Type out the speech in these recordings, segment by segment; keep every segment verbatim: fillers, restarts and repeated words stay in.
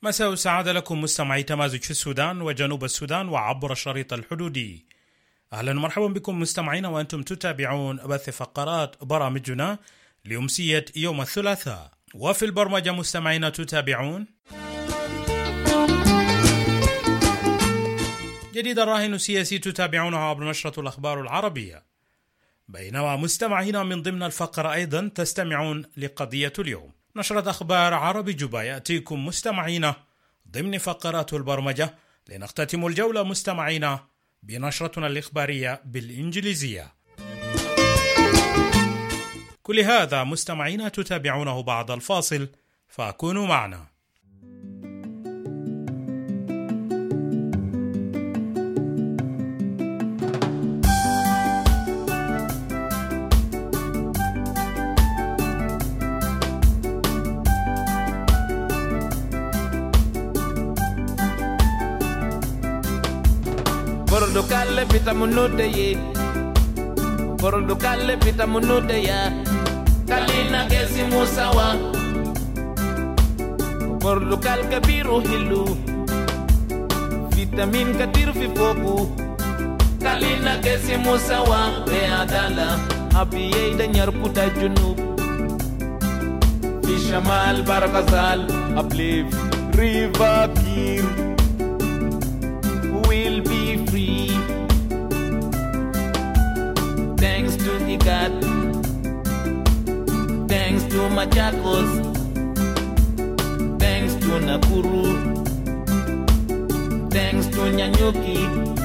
مساء السعادة لكم مستمعي تمازج في السودان وجنوب السودان وعبر الشريط الحدودي. أهلا ومرحبا بكم مستمعينا وأنتم تتابعون بث فقرات برامجنا لأمسية يوم الثلاثاء. وفي البرمجة مستمعينا تتابعون جديد الراهن السياسي تتابعونه عبر نشرة الأخبار العربية، بينما مستمعينا من ضمن الفقرة أيضا تستمعون لقضية اليوم. نشرة أخبار عربي جوبا يأتيكم مستمعينا ضمن فقرات البرمجة، لنختتم الجولة مستمعينا بنشرتنا الإخبارية بالإنجليزية. كل هذا مستمعينا تتابعونه بعد الفاصل، فكونوا معنا. Bordo kalle vitamunude ye Bordo kalle vitamunude ya Kalina gesi musawa Bordo kal kabiru hilu Vitamin katir fi foku Kalina gesi musawa Be adala Abiye da nyarputa junub Fi shamal barakazal Uplift River Kir Will be free thanks to Igat, thanks to Machakos, thanks to Nakuru, thanks to Nyanyuki.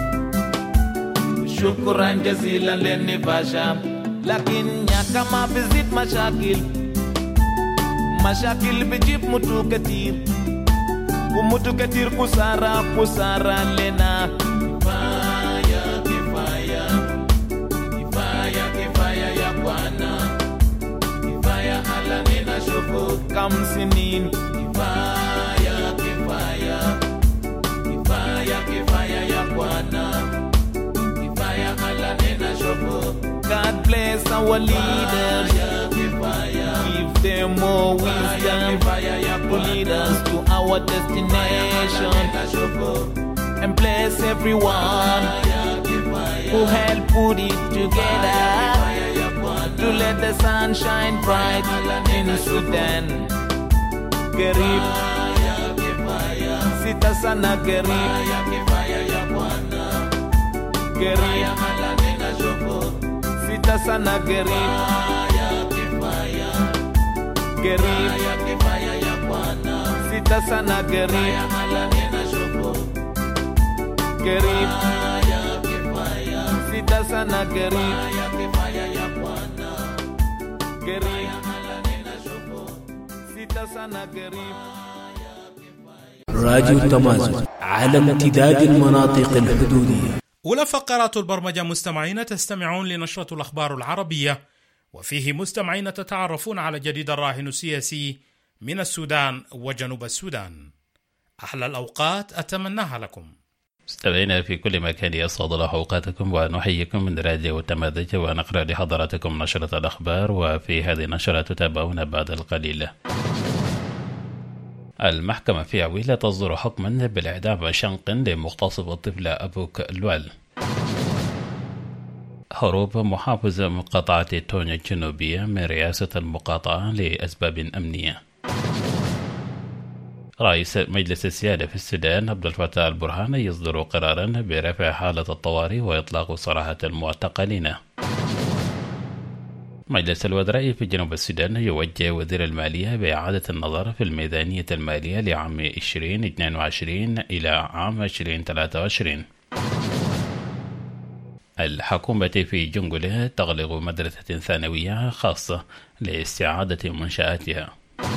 Shukran jazilan lenivasha, lakin nyaka ma visit mashakil, mashakil bijib mutu katir. Umutu katir kusara kusara lena Kifaya kifaya Kifaya kifaya ya Bwana Kifaya ala nina shufu kamsinin Kifaya kifaya Kifaya kifaya ya Bwana Kifaya ala nina shufu. God bless our leaders, give them more wisdom to lead us to our destination, and bless everyone who helped put it together to let the sun shine bright in Sudan. Gerib Sita sana gerib Gerib Sita sana gerib Gerib Sita sana gerib Gerib Sita sana gerib Gerib Sita sana gerib. راديو تمازج على امتداد المناطق الحدودية. أولى فقرات البرمجة مستمعين تستمعون لنشرة الأخبار العربية، وفيه مستمعين تتعرفون على جديد الراهن السياسي من السودان وجنوب السودان. أحلى الأوقات أتمناها لكم مستمعينا في كل مكان، يسعد الله أوقاتكم ونحييكم من راديو تمازج، ونقرأ لحضراتكم نشرة الأخبار، وفي هذه النشرة تتابعون بعد القليل. المحكمة في عويلة تصدر حكما بالإعدام شنق لمغتصب الطفل أبوك الوال. هروب محافظ مقاطعة تونيا الجنوبية من رئاسة المقاطعة لأسباب أمنية. رئيس مجلس السيادة في السودان عبد الفتاح البرهان يصدر قرارا برفع حالة الطوارئ وإطلاق سراحة المعتقلين. مجلس الوزراء في جنوب السودان يوجه وزير المالية بإعادة النظر في الميزانية المالية لعام عشرين اثنين وعشرين إلى عام عشرين ثلاثة وعشرين. الحكومة في جنجولة تغلق مدرسة ثانوية خاصة لاستعادة منشآتها.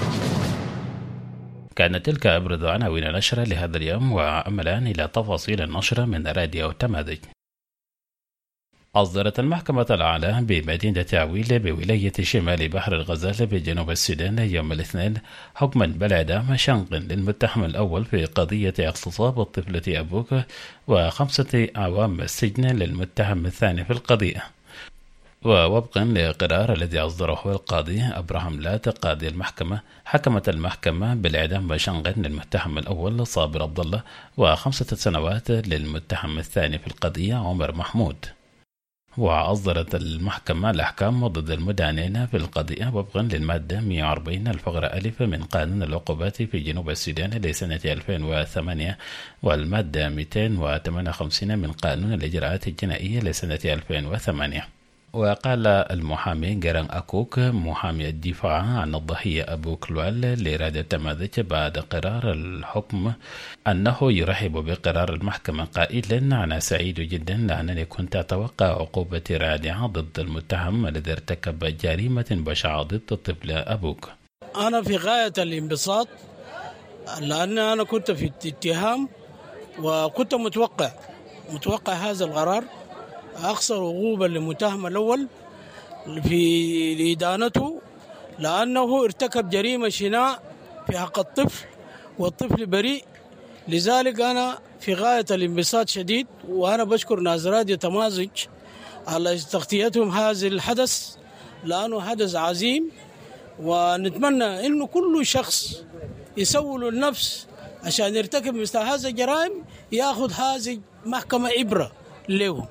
كانت تلك أبرز عناوين نشرة لهذا اليوم، وأملا إلى تفاصيل النشرة من راديو تمازج. أصدرت المحكمة الأعلى بمدينة عويلة بولاية شمال بحر الغزال بجنوب السودان يوم الاثنين حكما بالإعدام شنق للمتهم الأول في قضية اغتصاب الطفلة أبوك، وخمسة أعوام السجن للمتهم الثاني في القضية. ووفقا لقرار الذي أصدره القاضي أبراهام لات قاضي المحكمة، حكمت المحكمة بالإعدام بشنغ للمتهم الأول صابر عبد الله وخمسة سنوات للمتهم الثاني في القضية عمر محمود. وأصدرت المحكمة الأحكام ضد المدانين في القضية وفقا للمادة مئة وأربعين الفقرة ألف من قانون العقوبات في جنوب السودان لسنة ألفين وثمانية والمادة مئتين وثمانية وخمسين من قانون الإجراءات الجنائية لسنة ألفين وثمانية. وقال المحامي جيران أكوك محامي الدفاع عن الضحية أبو كلوال لراديو تماذج بعد قرار الحكم أنه يرحب بقرار المحكمة قائلا: أنا سعيد جدا لأنني كنت أتوقع عقوبة رادعة ضد المتهم الذي ارتكب جريمة بشعة ضد الطفل أبوك. أنا في غاية الانبساط لأن أنا كنت في اتهام وكنت متوقع متوقع هذا القرار أقصر عقوبة للمتهم الأول في إدانته لأنه ارتكب جريمة شناع في حق الطفل والطفل بريء. لذلك أنا في غاية الانبساط شديد، وأنا بشكر ناس راديو تمازج على تغطيتهم هذا الحدث لأنه حدث عظيم، ونتمنى إنه كل شخص يسوي له النفس عشان يرتكب مثل هذا الجرائم يأخذ هذه محكمة إبرة له.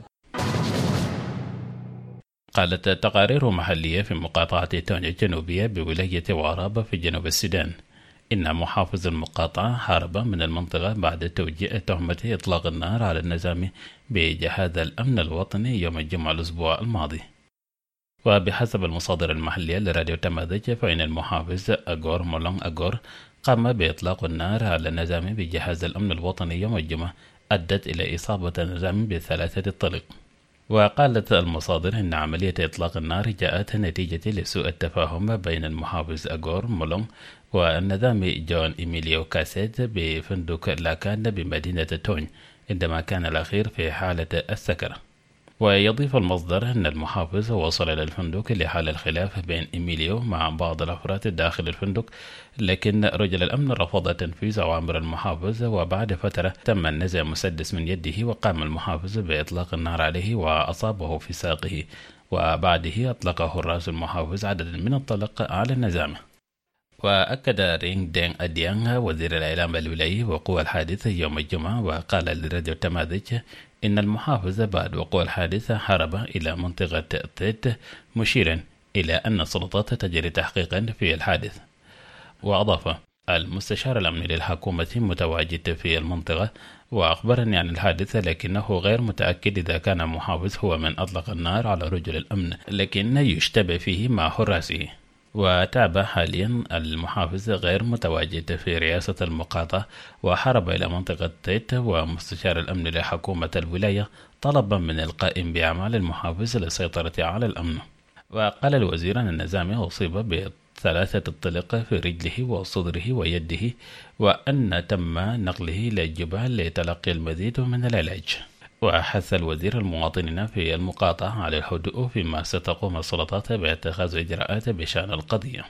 قالت تقارير محلية في مقاطعة تونيا الجنوبية بولاية وارابة في جنوب السودان إن محافظ المقاطعة هرب من المنطقة بعد توجيه تهمة إطلاق النار على النظام بجهاز الأمن الوطني يوم الجمعة الأسبوع الماضي. وبحسب المصادر المحلية لراديو تماذج فإن المحافظ أغور مولون أغور قام بإطلاق النار على النظام بجهاز الأمن الوطني يوم الجمعة أدت إلى إصابة النظام بثلاثة طلق. وقالت المصادر إن عملية إطلاق النار جاءت نتيجة لسوء التفاهم بين المحافظ أغور مولون والنظام جون إيميليو كاسيت بفندق لاكان بمدينة توني عندما كان الأخير في حالة السكرة. ويضيف المصدر أن المحافظ وصل إلى الفندق لحل الخلاف بين إيميليو مع بعض الأفراد داخل الفندق، لكن رجل الأمن رفض تنفيذ أوامر المحافظ، وبعد فترة تم نزع مسدس من يده وقام المحافظ بإطلاق النار عليه وأصابه في ساقه، وبعده أطلق حراس المحافظ عددا من الطلق على النزامة. وأكد رينغ دين أديانغ وزير الإعلام الولايي وقوع الحادث يوم الجمعة، وقال لراديو تماذج إن المحافظ بعد وقوع الحادث هرب إلى منطقة تيت، مشيرا إلى أن السلطات تجري تحقيقا في الحادث. وأضاف: المستشار الأمني للحكومة متواجد في المنطقة وأخبرني عن الحادث، لكنه غير متأكد إذا كان محافظ هو من أطلق النار على رجل الأمن، لكن يشتبه فيه مع حراسه. وتابع حاليا المحافظ غير متواجد في رئاسة المقاطعة وحرب إلى منطقة تيت، ومستشار الأمن لحكومة الولاية طلبا من القائم بأعمال المحافظ للسيطرة على الأمن. وقال الوزير أن النظامي أصيب بثلاثة الطلق في رجله وصدره ويده، وأن تم نقله إلى الجبال لتلقي المزيد من العلاج. وحث الوزير المواطنين في المقاطعة على الهدوء فيما ستقوم السلطات باتخاذ إجراءات بشأن القضية.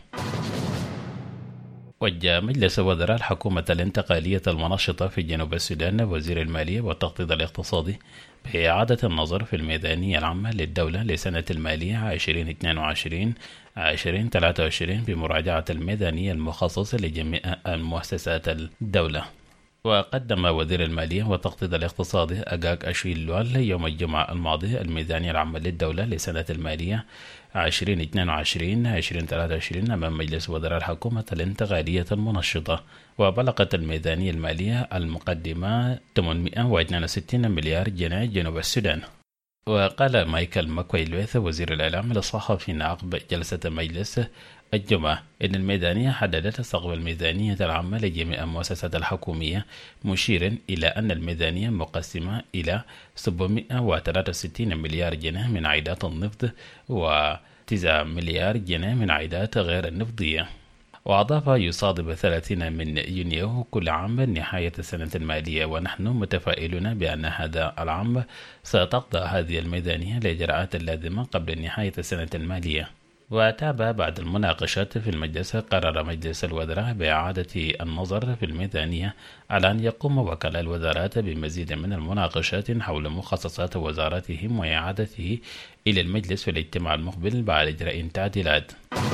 وجه مجلس وزراء الحكومة الانتقالية المنشطة في جنوب السودان وزير المالية والتخطيط الاقتصادي بإعادة النظر في الميزانية العامة للدولة لسنة المالية عشرين اثنين وعشرين عشرين ثلاثة وعشرين بمراجعة الميزانية المخصصة لجميع المؤسسات الدولة. وقدم وزير المالية والتخطيط الاقتصادي أجاك أشويل لوال يوم الجمعة الماضي الميزانية العامة للدولة لسنة المالية عشرين اثنين وعشرين عشرين ثلاثة وعشرين أمام مجلس وزراء الحكومة الانتقالية المنشطة، وبلغت الميزانية المالية المقدمة ثمانمئة واثنين وستين مليار جنيه جنوب السودان. وقال مايكل ماكويلويث وزير الإعلام للصحفيين عقب جلسة المجلس الجمعة إن الميزانية حددت سقف الميزانية العامة لجميع المؤسسات الحكومية، مشيرا إلى أن الميزانية مقسمة إلى سبعمئة وثلاثة وستين مليار جنيه من عائدات النفط وتسعة مليار جنيه من عائدات غير النفطية. وأضاف: يصادف ثلاثين من يونيو كل عام نهاية السنة المالية، ونحن متفائلون بأن هذا العام ستخضع هذه الميزانية لإجراءات اللازمة قبل نهاية السنة المالية. وتابع بعد المناقشات في المجلس قرر مجلس الوزراء بإعادة النظر في الميزانية على أن يقوم وكلاء الوزارات بمزيد من المناقشات حول مخصصات وزاراتهم وإعادته إلى المجلس في الاجتماع المقبل بعد إجراء تعديلات.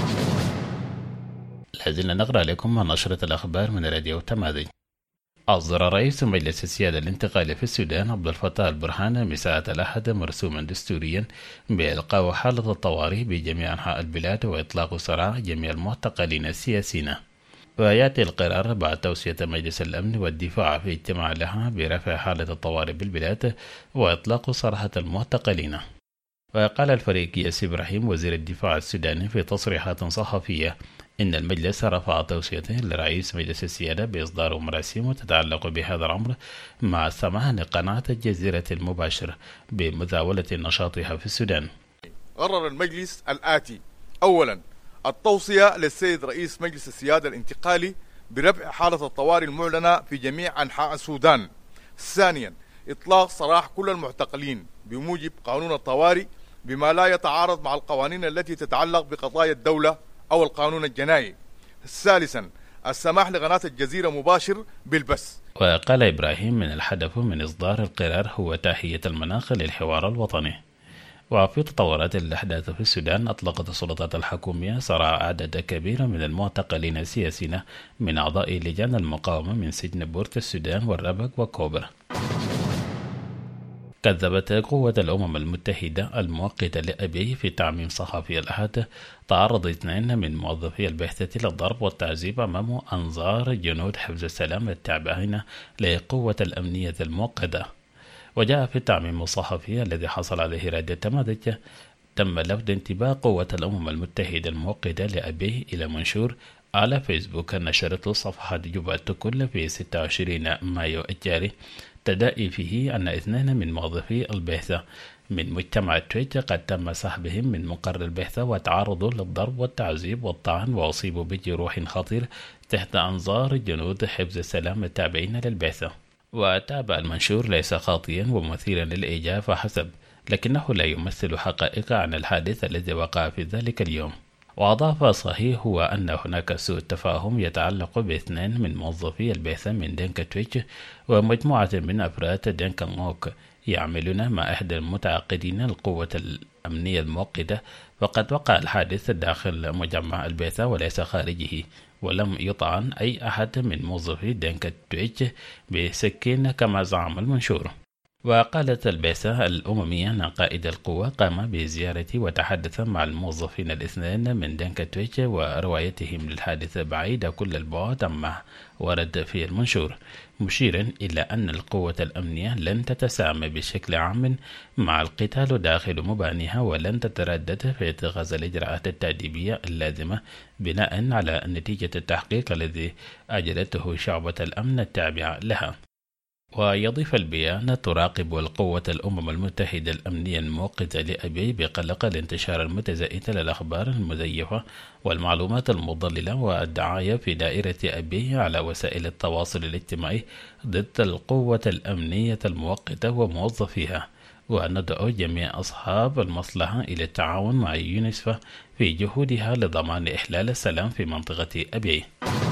لازلنا نقرأ لكم نشرة الأخبار من راديو تماذج. أصدر رئيس مجلس السيادة الانتقالي في السودان عبد الفتاح البرهان مساء الأحد مرسوما دستوريا بإلقاء حالة الطوارئ بجميع أنحاء البلاد وإطلاق سراح جميع المعتقلين السياسيين. ويأتي القرار بعد توصية مجلس الأمن والدفاع في اجتماع لها برفع حالة الطوارئ بالبلاد وإطلاق سراحة المعتقلين. وقال الفريق ياسر إبراهيم وزير الدفاع السوداني في تصريحات صحفية إن المجلس رفع توصيته لرئيس مجلس السيادة بإصدار مراسيم تتعلق بهذا الأمر مع السماح لقناة الجزيرة المباشر بمزاولة نشاطها في السودان. قرر المجلس الآتي: أولا، التوصية للسيد رئيس مجلس السيادة الانتقالي برفع حالة الطوارئ المعلنة في جميع أنحاء السودان. ثانيا، إطلاق سراح كل المعتقلين بموجب قانون الطوارئ بما لا يتعارض مع القوانين التي تتعلق بقضايا الدولة أو القانون الجنائي. ثالثا، السماح لقناة الجزيرة مباشر بالبث. وقال إبراهيم من الهدف من إصدار القرار هو تهيئة المناخ للحوار الوطني. وفي تطورات الأحداث في السودان، أطلقت السلطات الحكومية سراح عدد كبير من المعتقلين السياسيين من أعضاء لجان المقاومة من سجن بورت السودان والربك وكوبرا. كذبت قوة الأمم المتحدة المؤقتة لأبي في تعميم صحفي الأحد تعرض اثنين من موظفي البعثة للضرب والتعذيب أمام أنظار جنود حفظ السلام التابعين لقوة الأمنية المؤقتة. وجاء في التعميم الصحفي الذي حصل عليه راديو تماذج تم لفت انتباه قوة الأمم المتحدة المؤقتة لأبي إلى منشور على فيسبوك نشرته صفحة جوبا التكل في ستة وعشرين مايو الجاري تدعي فيه أن اثنين من موظفي البعثة من مجتمع تويتش قد تم سحبهم من مقر البعثة وتعرضوا للضرب والتعذيب والطعن وأصيبوا بجروح خطير تحت أنظار جنود حفظ السلام التابعين للبعثة. وتابع المنشور ليس خاطئا ومثيرا للإيجاب فحسب، لكنه لا يمثل حقائق عن الحادث الذي وقع في ذلك اليوم. وأضاف: صحيح هو أن هناك سوء تفاهم يتعلق باثنين من موظفي البعثة من دنكا تويتش ومجموعة من أفراد دنكا موك يعملون مع إحدى المتعاقدين القوة الأمنية المؤقتة، فقد وقع الحادث داخل مجمع البعثة وليس خارجه، ولم يطعن أي أحد من موظفي دنكا تويتش بسكين كما زعم المنشور. وقالت البعثة الأممية أن قائد القوة قام بزيارة وتحدث مع الموظفين الاثنين من دنكا تويتش وروايتهم للحادث بعيدة كل البعد عما ورد في المنشور، مشيرا إلى أن القوة الأمنية لن تتسامى بشكل عام مع القتال داخل مبانيها ولن تتردد في اتخاذ الإجراءات التأديبية اللازمة بناء على نتيجة التحقيق الذي أجرته شعبة الأمن التابعة لها. ويضيف البيان: تراقب القوة الأمم المتحدة الأمنية المؤقتة لأبي بقلق الانتشار المتزايد للأخبار المزيفة والمعلومات المضللة والدعاية في دائرة أبي على وسائل التواصل الاجتماعي ضد القوة الأمنية المؤقتة وموظفيها، وندعو جميع أصحاب المصلحة إلى التعاون مع يونسفا في جهودها لضمان إحلال السلام في منطقة أبي.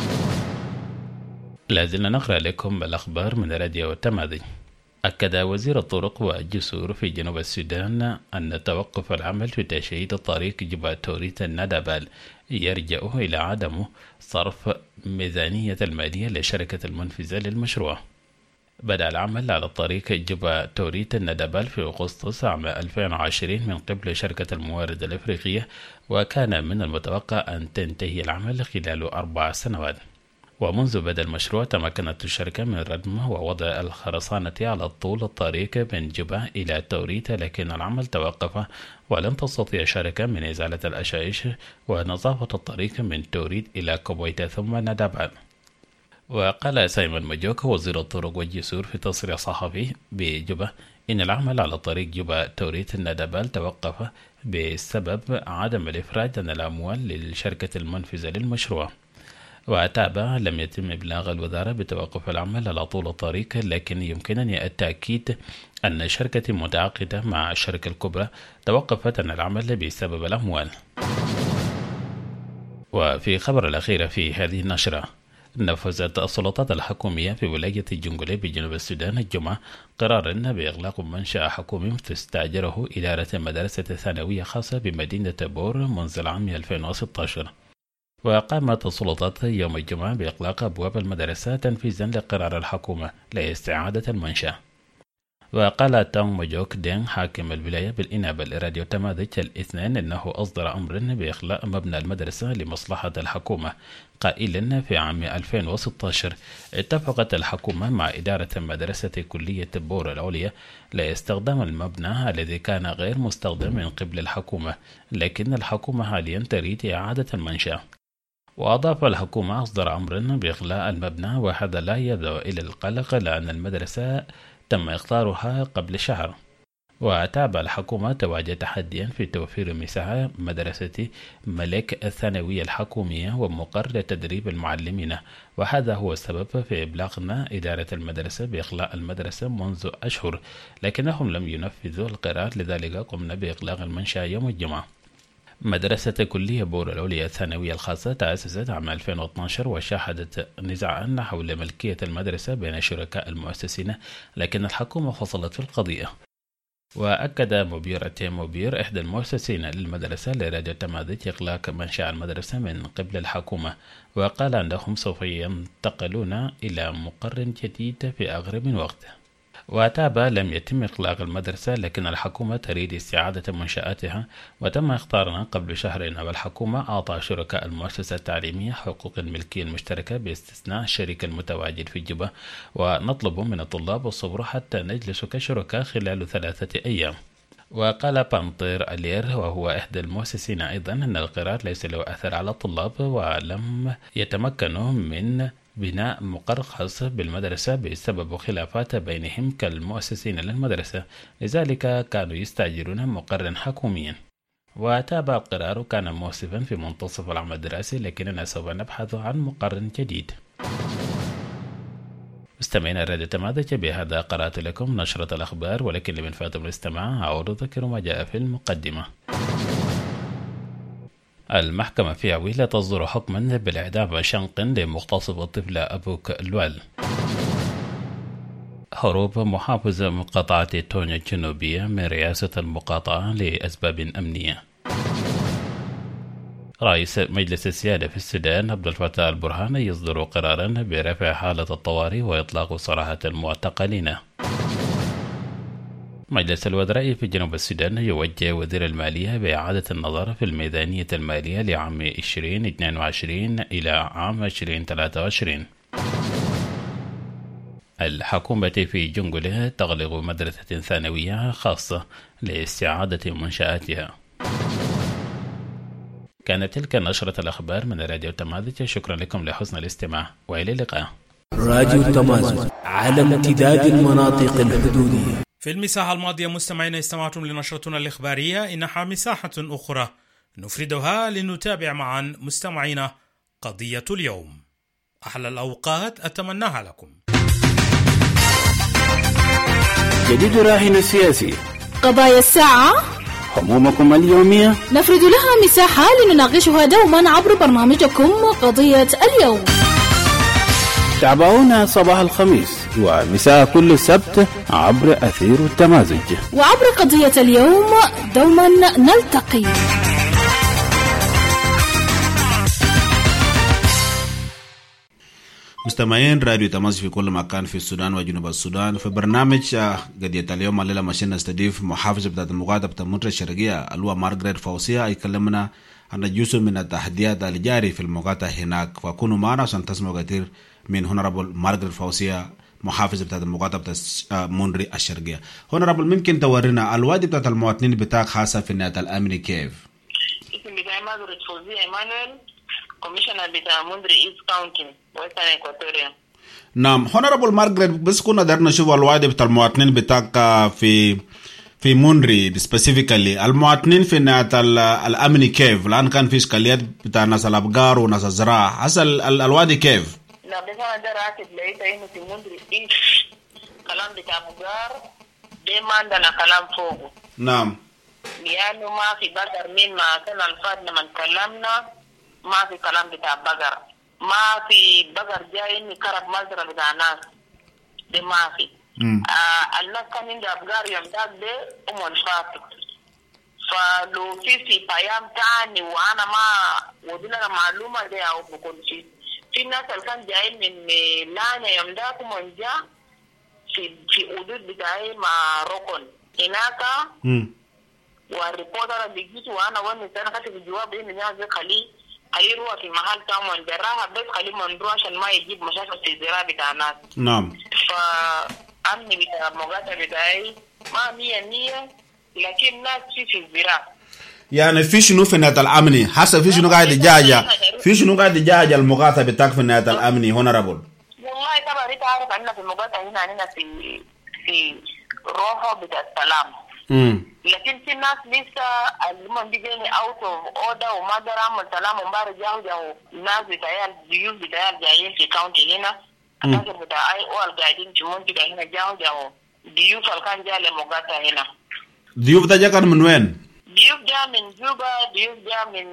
لازلنا نقرأ لكم الأخبار من راديو تماذج. أكد وزير الطرق والجسور في جنوب السودان أن توقف العمل في تشييد الطريق جبا توريت الندبال يرجع إلى عدم صرف ميزانية المالية لشركة المنفذة للمشروع. بدأ العمل على الطريق جبا توريت الندبال في أغسطس عام ألفين وعشرين من قبل شركة الموارد الإفريقية، وكان من المتوقع أن تنتهي العمل خلال أربع سنوات. ومنذ بدأ المشروع تمكنت الشركة من ردم ووضع الخرسانة على طول الطريق من جبا إلى توريت، لكن العمل توقف ولم تستطيع الشركة من إزالة الأشائش ونظافة الطريق من توريت إلى كوبويتا ثم ندبال. وقال سايمون مجوك وزير الطرق والجسور في تصريح صحفي بجبا إن العمل على طريق جبا توريت الندبال توقف بسبب عدم الإفراج عن الأموال للشركة المنفذة للمشروع. وتابع: لم يتم إبلاغ الوزارة بتوقف العمل على طول الطريق، لكن يمكنني التأكيد أن الشركة متعاقدة مع الشركة الكبرى توقفت عن العمل بسبب الأموال. وفي خبر الأخير في هذه النشرة، نفذت السلطات الحكومية في ولاية جنجولي بجنوب السودان الجمعة قرارا بإغلاق منشأ حكومي تستأجره إدارة مدرسة ثانوية خاصة بمدينة بور منذ العام ألفين وستة عشر. وقامت السلطات يوم الجمعة بإغلاق أبواب المدرسة تنفيذا لقرار الحكومة لاستعادة المنشأ. وقال تونغ موجوك دين حاكم الولاية بالإنابة لراديو تماذج الاثنين أنه أصدر أمر بإخلاء مبنى المدرسة لمصلحة الحكومة، قائلا في عام ألفين وستة عشر اتفقت الحكومة مع إدارة مدرسة كلية بور العليا لاستخدام المبنى الذي كان غير مستخدم من قبل الحكومة، لكن الحكومة حاليا تريد إعادة المنشأ. وأضاف الحكومة أصدر أمر بإخلاء المبنى، وهذا لا يدعو إلى القلق لأن المدرسة تم إختارها قبل شهر. وتابع الحكومة تواجه تحديا في توفير مساحة مدرسة ملك الثانوية الحكومية ومقر لتدريب المعلمين، وهذا هو السبب في إبلاغنا إدارة المدرسة بإخلاء المدرسة منذ أشهر، لكنهم لم ينفذوا القرار، لذلك قمنا بإغلاق المنشأ يوم الجمعة. مدرسة كلية بور العليا الثانوية الخاصة تأسست عام ألفين واثني عشر وشهدت نزاعا حول ملكية المدرسة بين شركاء المؤسسين، لكن الحكومة فصلت في القضية. وأكد مبير تيم مبير إحدى المؤسسين للمدرسة لراديو تماذج إغلاق منشأ المدرسة من قبل الحكومة، وقال أنهم سوف ينتقلون إلى مقر جديد في أقرب من وقت. وتابع لم يتم إغلاق المدرسة، لكن الحكومة تريد استعادة منشآتها، وتم اختارنا قبل شهرين. والحكومة أعطى شركاء المؤسسة التعليمية حقوق الملكية المشتركة باستثناء الشريك المتواجد في جوبا، ونطلب من الطلاب الصبر حتى نجلس كشركاء خلال ثلاثة أيام. وقال بانطير ألير وهو إحدى المؤسسين أيضا أن القرار ليس له أثر على الطلاب، ولم يتمكنوا من بناء مقر خاص بالمدرسة بسبب خلافات بينهم كالمؤسسين للمدرسة، لذلك كانوا يستأجرون مقرا حكوميا. وتابع القرار كان موصفا في منتصف العام الدراسي، لكننا سوف نبحث عن مقر جديد. مستمعينا راديو تماذج، بهذا قرأت لكم نشرة الأخبار، ولكن لمن فاتم الاستماع أعود أذكر ما جاء في المقدمة. المحكمة في عويلة تصدر حكما بالإعدام شنق لمغتصب الطفل أبوك الوال. هروب محافظ مقاطعة تونيا الجنوبية من رئاسة المقاطعة لأسباب أمنية. رئيس مجلس السيادة في السودان عبد الفتاح البرهان يصدر قرارا برفع حالة الطوارئ وإطلاق سراحة المعتقلين. مجلس الوزراء في جنوب السودان يوجه وزير المالية بإعادة النظر في الميزانية المالية لعام ألفين واثنين وعشرين إلى عام ألفين وثلاثة وعشرين. الحكومة في جنجولي تغلق مدرسة ثانوية خاصة لاستعادة منشآتها. كانت تلك نشرة الأخبار من راديو تماذج، شكرا لكم لحسن الاستماع وإلى اللقاء. راديو تماذج على امتداد المناطق الحدودية. في المساحة الماضية مستمعينا استمعتم لنشرتنا الإخبارية، إنها مساحة أخرى نفردها لنتابع معا مستمعينا قضية اليوم. أحلى الأوقات أتمناها لكم. جديد راهن السياسي، قضايا الساعة، همومكم اليومية نفرد لها مساحة لنناقشها دوما عبر برنامجكم قضية اليوم. تابعونا صباح الخميس ومساء كل سبت عبر أثير التمازج، وعبر قضية اليوم دوما نلتقي. مستمعين راديو تمازج في كل مكان في السودان وجنوب السودان. في برنامج قضية اليوم الليلة ماشيين نستضيف محافظ بتاعت المقاطعة بتاعت المنطقة الشرقية اللي هو مارغريت فوزية، يكلمنا عن جزء من التحديات اللي جاري في المقاطعة هناك، فكونوا معنا عشان تسمعوا كثير من هونرابل مارغريت فوزية محافظ بتاعت المقاطعة بتاعت مونري الشرقية. هونرابل، ممكن تورينا الوادي بتاعت المواطنين بتاعك خاصة في النهاية الأمني كيف؟ اسم بتاعي مارغريت فوزية إيمانويل، كوميشنر بتاع مونري إيست كاونتي ويسترن إكواتوريا. نعم هونرابل مارغريت، بس كنا قدرنا نشوف الوادي بتاع المواطنين بتاعك في في مونري سبيسيفيكالي، المواطنين في نهاية الأمني كيف؟ الآن كان في إشكاليات بتاع ناس الأبقار وناس الزراعة، هسه الوادي كيف؟ لا بس أنا ده راكب لقيت إنه في مونري إيست كلام بتاع أبقار ده ما عندنا كلام فوقه. نعم. لأنه ما في بدر من ما كان الفاد لما تكلمنا ما في كلام بتاع بقر، ما في بقر جاي إني كرب مزرعة بتاع ناس ده ما في. آه الناس كان عندها أبقار يوم داك ده أمون فاتك، فلو في في بيام تاني وأنا ما ودينا معلومة ده أو بكون في في ناس اللي كان جايين من لانيا يوم داك أمون جا في في حدود بتاعي مع ركن هناك. والريبورتر اللي جيت وانا وانا انا كاتب الجواب اني نازل خليه خليه يروح في محل تامن جراها بس خليه منروح عشان ما يجيب مشاكل في الزراعه بتاع الناس. نعم. فامني بتاع مقاطعه بتاعي ما مية مية لكن ناس في في الزراعه. يعني في شنو في النهايه الامني؟ حسب في شنو قاعد يجاجا في شنو قاعد يجاجا المقاطعه بتاعك في النهايه الامني هنا ربل؟ والله طبعا انت عارف عندنا في المقاطعه هنا عندنا في في روحه بتاع السلام. امم لكن في ناس لسه اللي بيجيني اوت اوف اوردر وما قدر اعمل سلام ومبارك جاوا جاوا ناس بتاع الضيوف بتاع جايين في كاونتي هنا. الناس بتاع اي او قاعدين في منطقه هنا جاوا جاوا ضيوف اللي كان جاي لمقاطعه هنا. ضيوف ده جا كان من وين؟ ضيوف جاء من جوبا، ضيوف جاء من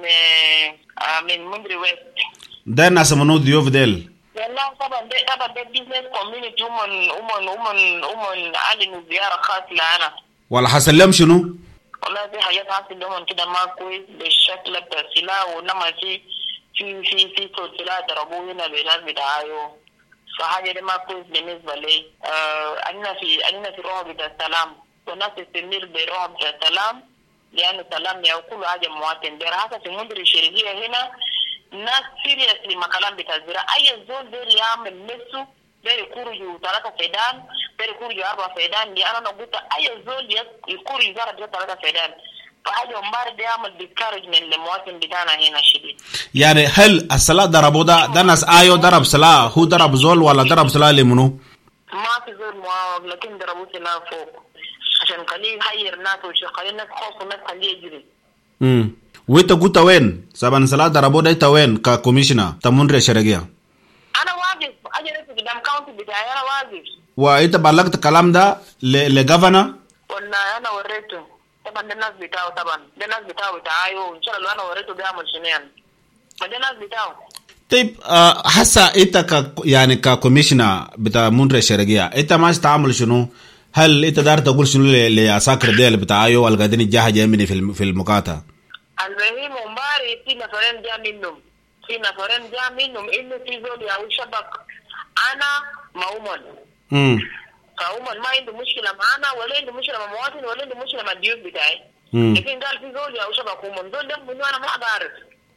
آه من مندري ويست. ده الناس منو ضيوف ديل؟ والله طبعا ده طبعا ده بيزنس كوميونتي ومن ومن ومن ومن على زياره خاصه لنا. ولا حصل لهم شنو؟ والله دي حاجات حاصل لهم كده ما كويس بالشكل بتاع السلاح ونما في في في في صوت سلاح ضربوه هنا بالناس بتاعه. فحاجه دي ما كويس بالنسبه لي. آه عندنا في عندنا في روح بتاع السلام والناس تستمر بروح بتاع السلام لأن السلام يا كل حاجة مواطن. دراسة في مدرسة الشرقية هنا ناس سيريسلي ما كلام بتزرع أي زول ده يعمل نفسه ده يخرجوا ثلاثة فدان ده يخرجوا أربعة فدان. لأن أنا قلت أي زول يخرج يزرع ده ثلاثة فدان. فحاجة مبارك ده يعمل بيسكارج من المواطن بتاعنا هنا شديد. يعني هل السلاح ضربوا ده ده ناس آيو ضرب سلاح هو ضرب زول ولا ضرب سلاح لمنو؟ ما في زول معاوض لكن ضربوا سلاح فوق عشان خليه يحير الناس ويخلي الناس خوف الناس خليه يجري. امم وانت كنت وين؟ سبعة سلاح ضربوا ده انت وين ككوميشنر تمنري الشرقية؟ أنا واقف أجلس قدام كاونتي بتاعي أنا واقف. وانت بلغت الكلام ده لجفنا؟ ولا أنا وريته طبعا ده الناس بتاعه طبعا ده الناس بتاعه بتاعه وإن شاء الله أنا وريته بيعمل شنو يعني. ما ده الناس بتاعه. طيب أه حاسة انت ك يعني ككوميشنر بتاع منري الشرقية انت ما تعمل شنو؟ هل انت دار تقول شنو لعساكر ديل بتاعه ولا قاعدين الجاهجة يمني في في المقاطعة؟ المهم مباري في نفرين جاء منهم في نفرين جاء منهم إنه في زول أو شبك أنا مؤمن. امم فأمن ما عنده مشكلة معنا ولا عنده مشكلة مع مواطن ولا عنده مشكلة مع الضيوف بتاعي. لكن قال في زول أو شبك أمن زول ده منو أنا ما بعرف.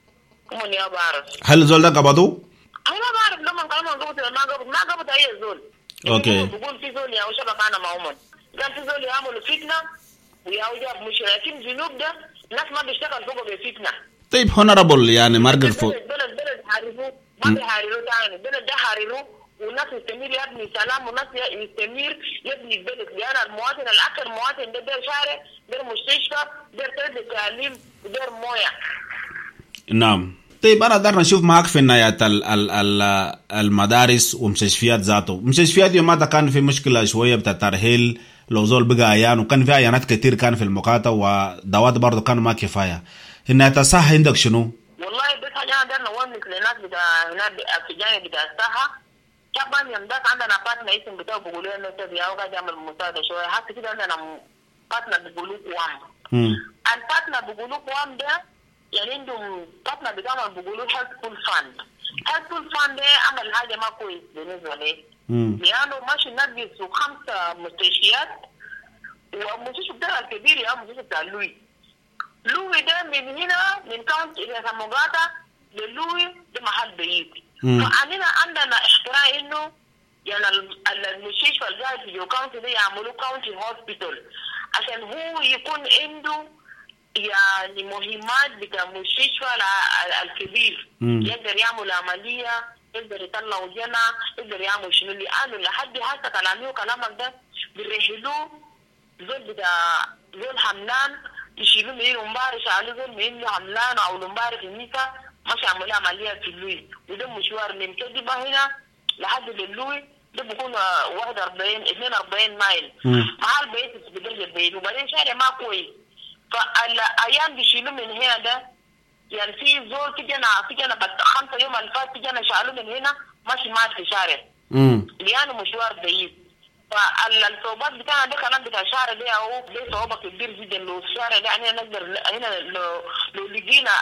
أمن يا بعرف. هل الزول ده قبضوه؟ أنا ما بعرف لما كانوا قبضوا ما قبض ما قبض أي زول. اوكي. بقول في زول أو شبك أنا مؤمن. قال في زول يعملوا فتنة وياو جاب مشكلة لكن جنوب ده الناس ما بيشتغل فوق بفتنة. طيب هونربل يعني مارجر فوق. بلد بلد حاربوه ما بيحاربوه تاني بلد ده حاربوه والناس يستمر يبني سلام والناس يستمر يبني البلد لأن المواطن الأكثر مواطن ده دير شارع دير مستشفى دير تربية تعليم ودير موية. نعم. طيب أنا قدرنا نشوف معك في النهاية ال ال ال المدارس ومستشفيات ذاته. مستشفيات يوم ماذا كان في مشكلة شوية بتاع ترهيل لو زول بقى عيان وكان في عيانات كتير كان في المقاطعة ودوات برضو كانوا ما كفاية. النهاية الصحة عندك شنو؟ والله بس حاجة قدرنا نونس للناس بتاع هنا في جانب بتاع الصحة. طبعا يوم ذاك عندنا باتنا اسم بتاعه بيقولوا لنا تبي أو قاعد يعمل مساعدة شوية حتى كده عندنا باتنا بيقولوا قوام. الباتنا بيقولوا قوام ده يعني عندهم باتنا بتاعهم بيقولوا health full fund. health full fund ده عمل حاجة ما كويس بالنسبة لي. لأنه ماشي نقصوا خمسة مستشفيات والمستشفى بتاع الكبير يا مستشفى بتاع لوي. لوي ده من هنا من كاونت إلى سموغاتا للوي ده محل بعيد. فعندنا عندنا احترام إنه يعني المستشفى الجاي في جو كاونتي ده يعملوا كاونتي هوسبيتال عشان هو يكون عنده يعني مهمات بتاع المستشفى الكبير. يقدر يعمل عملية يقدر يطلع جنة يقدر يعمل شنو اللي قالوا لحد حتى كلامي وكلامك ده بيرحلوه زول بتاع زول حملان يشيلوا من المبارك على زول من حملان أو المبارك النساء مش عملوا عملية في اللوي وده مشوار من كده هنا لحد اللوي ده بيكون واحد أربعين اثنين أربعين مايل مع البيت بدرجة البيت وبعدين شارع ما كويس. فالأيام بيشيلوا من هنا ده يعني في زول في جنا في جنا بعد خمسة يوم اللي فات في جنا شالوا من هنا ماشي مات في شارع امم يعني مشوار بعيد. فالصعوبات بتاعنا ده كلام بتاع الشارع ده هو ده صعوبة كبير جدا. لو الشارع ده يعني نقدر هنا لو لو لقينا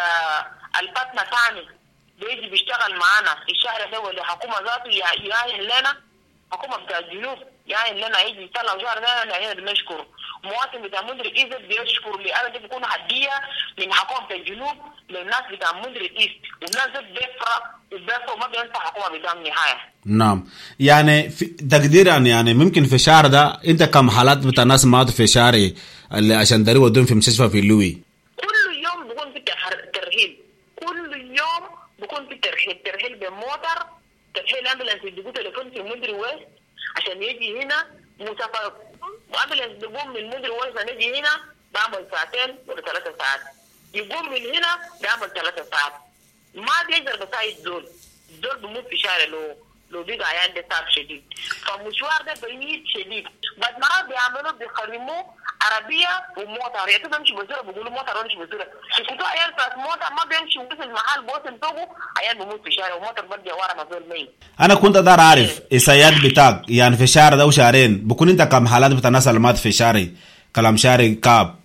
الباتنا ثاني بيجي بيشتغل معانا الشارع ده ولا حكومة ذاته يعين لنا حكومة بتاع الجنوب يعين لنا يجي يطلع الشارع ده يعني بنشكره. مواطن بتاع مدري إيست بيشكر لأنا دي بيكون هدية من حكومة الجنوب للناس بتاع مدري إيست والناس دي بيفرق وبيفرق وما بينسى حكومة بتاع النهاية. نعم يعني في تقديرا يعني ممكن في الشهر ده انت كم حالات بتاع ناس ماتوا في شهر اللي عشان داري ودون في مستشفى في اللوي؟ كل يوم بيكون في ترحيل كل يوم بيكون في ترحيل ترحيل بموتر ترحيل امبولانس بيجيبوا تليفون في مدري ويست عشان يجي هنا مسافر امبولانس بيقوم من مدري ويست نجي هنا بعمل ساعتين ولا ثلاثة ساعات يقوم من هنا بعمل ثلاثة ساعات ما بيقدر بساعد دول دول بموت في شارع لو لو بيقى عيان ده صعب شديد. فمشوار ده بعيد شديد. بعد مرات بيعملوا بيخرموا عربية وموتر يعني تمشي بزورة بيقولوا موتر ولا مش بزورة يكتوا عيان فات موتر ما بيمشي وقف المحل بوصل فوقه عيان بموت في شارع وموتر برجع ورا مزول ميت. أنا كنت أقدر أعرف السياد بتاعك يعني في الشهر ده وشهرين بكون أنت كم حالات بتاع الناس اللي مات في شهري كلام شهري كاب؟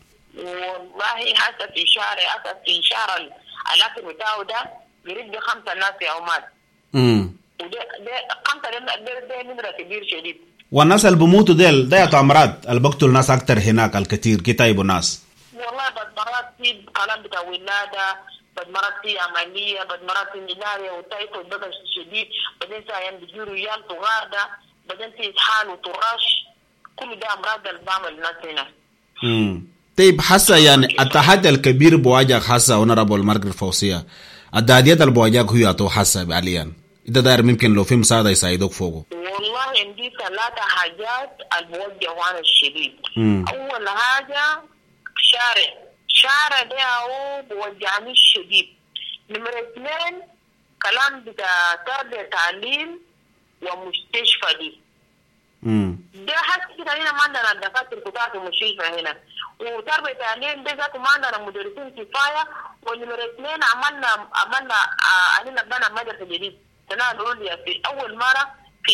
والله حسب في شهري حسب في شهر الأكل بتاعه ده قريب بخمسة ناس يا عماد. امم وده ده خمسة ده ده ده نمرة كبير شديد. والناس اللي بموتوا ديل ده يا كامرات اللي بقتلوا الناس أكتر هناك الكثير كتايبوا ناس. والله بعد مرات في كلام بتاع ولادة بعد مرات في عملية بعد مرات في ملاريا وتايفود بقى شديد بعدين ساعين بيجوا ريال صغار ده بعدين في إسحال وطراش كل ده أمراض اللي بعمل الناس هنا. امم طيب حاسة يعني التحدي الكبير بواجه حاسة هونرابل مارغريت فوزية التحديات اللي بواجهك هي تو حاسة حاليا انت داير ممكن لو في مساعدة يساعدوك فوقه؟ والله عندي ثلاثة حاجات البوجه وانا الشديد. مم. أول حاجة شارع شارع ده هو بوجعني الشديد. نمرة اثنين كلام بتاع تربية تعليم ومستشفى دي. مم. ده حتى كده هنا ما عندنا دكاترة كتار في المستشفى هنا وتربية تعليم ده ذاته ما عندنا مدرسين كفاية. ونمرة اثنين عملنا عملنا علينا بنا مدرسة جديد سنة الأولى في أول مرة في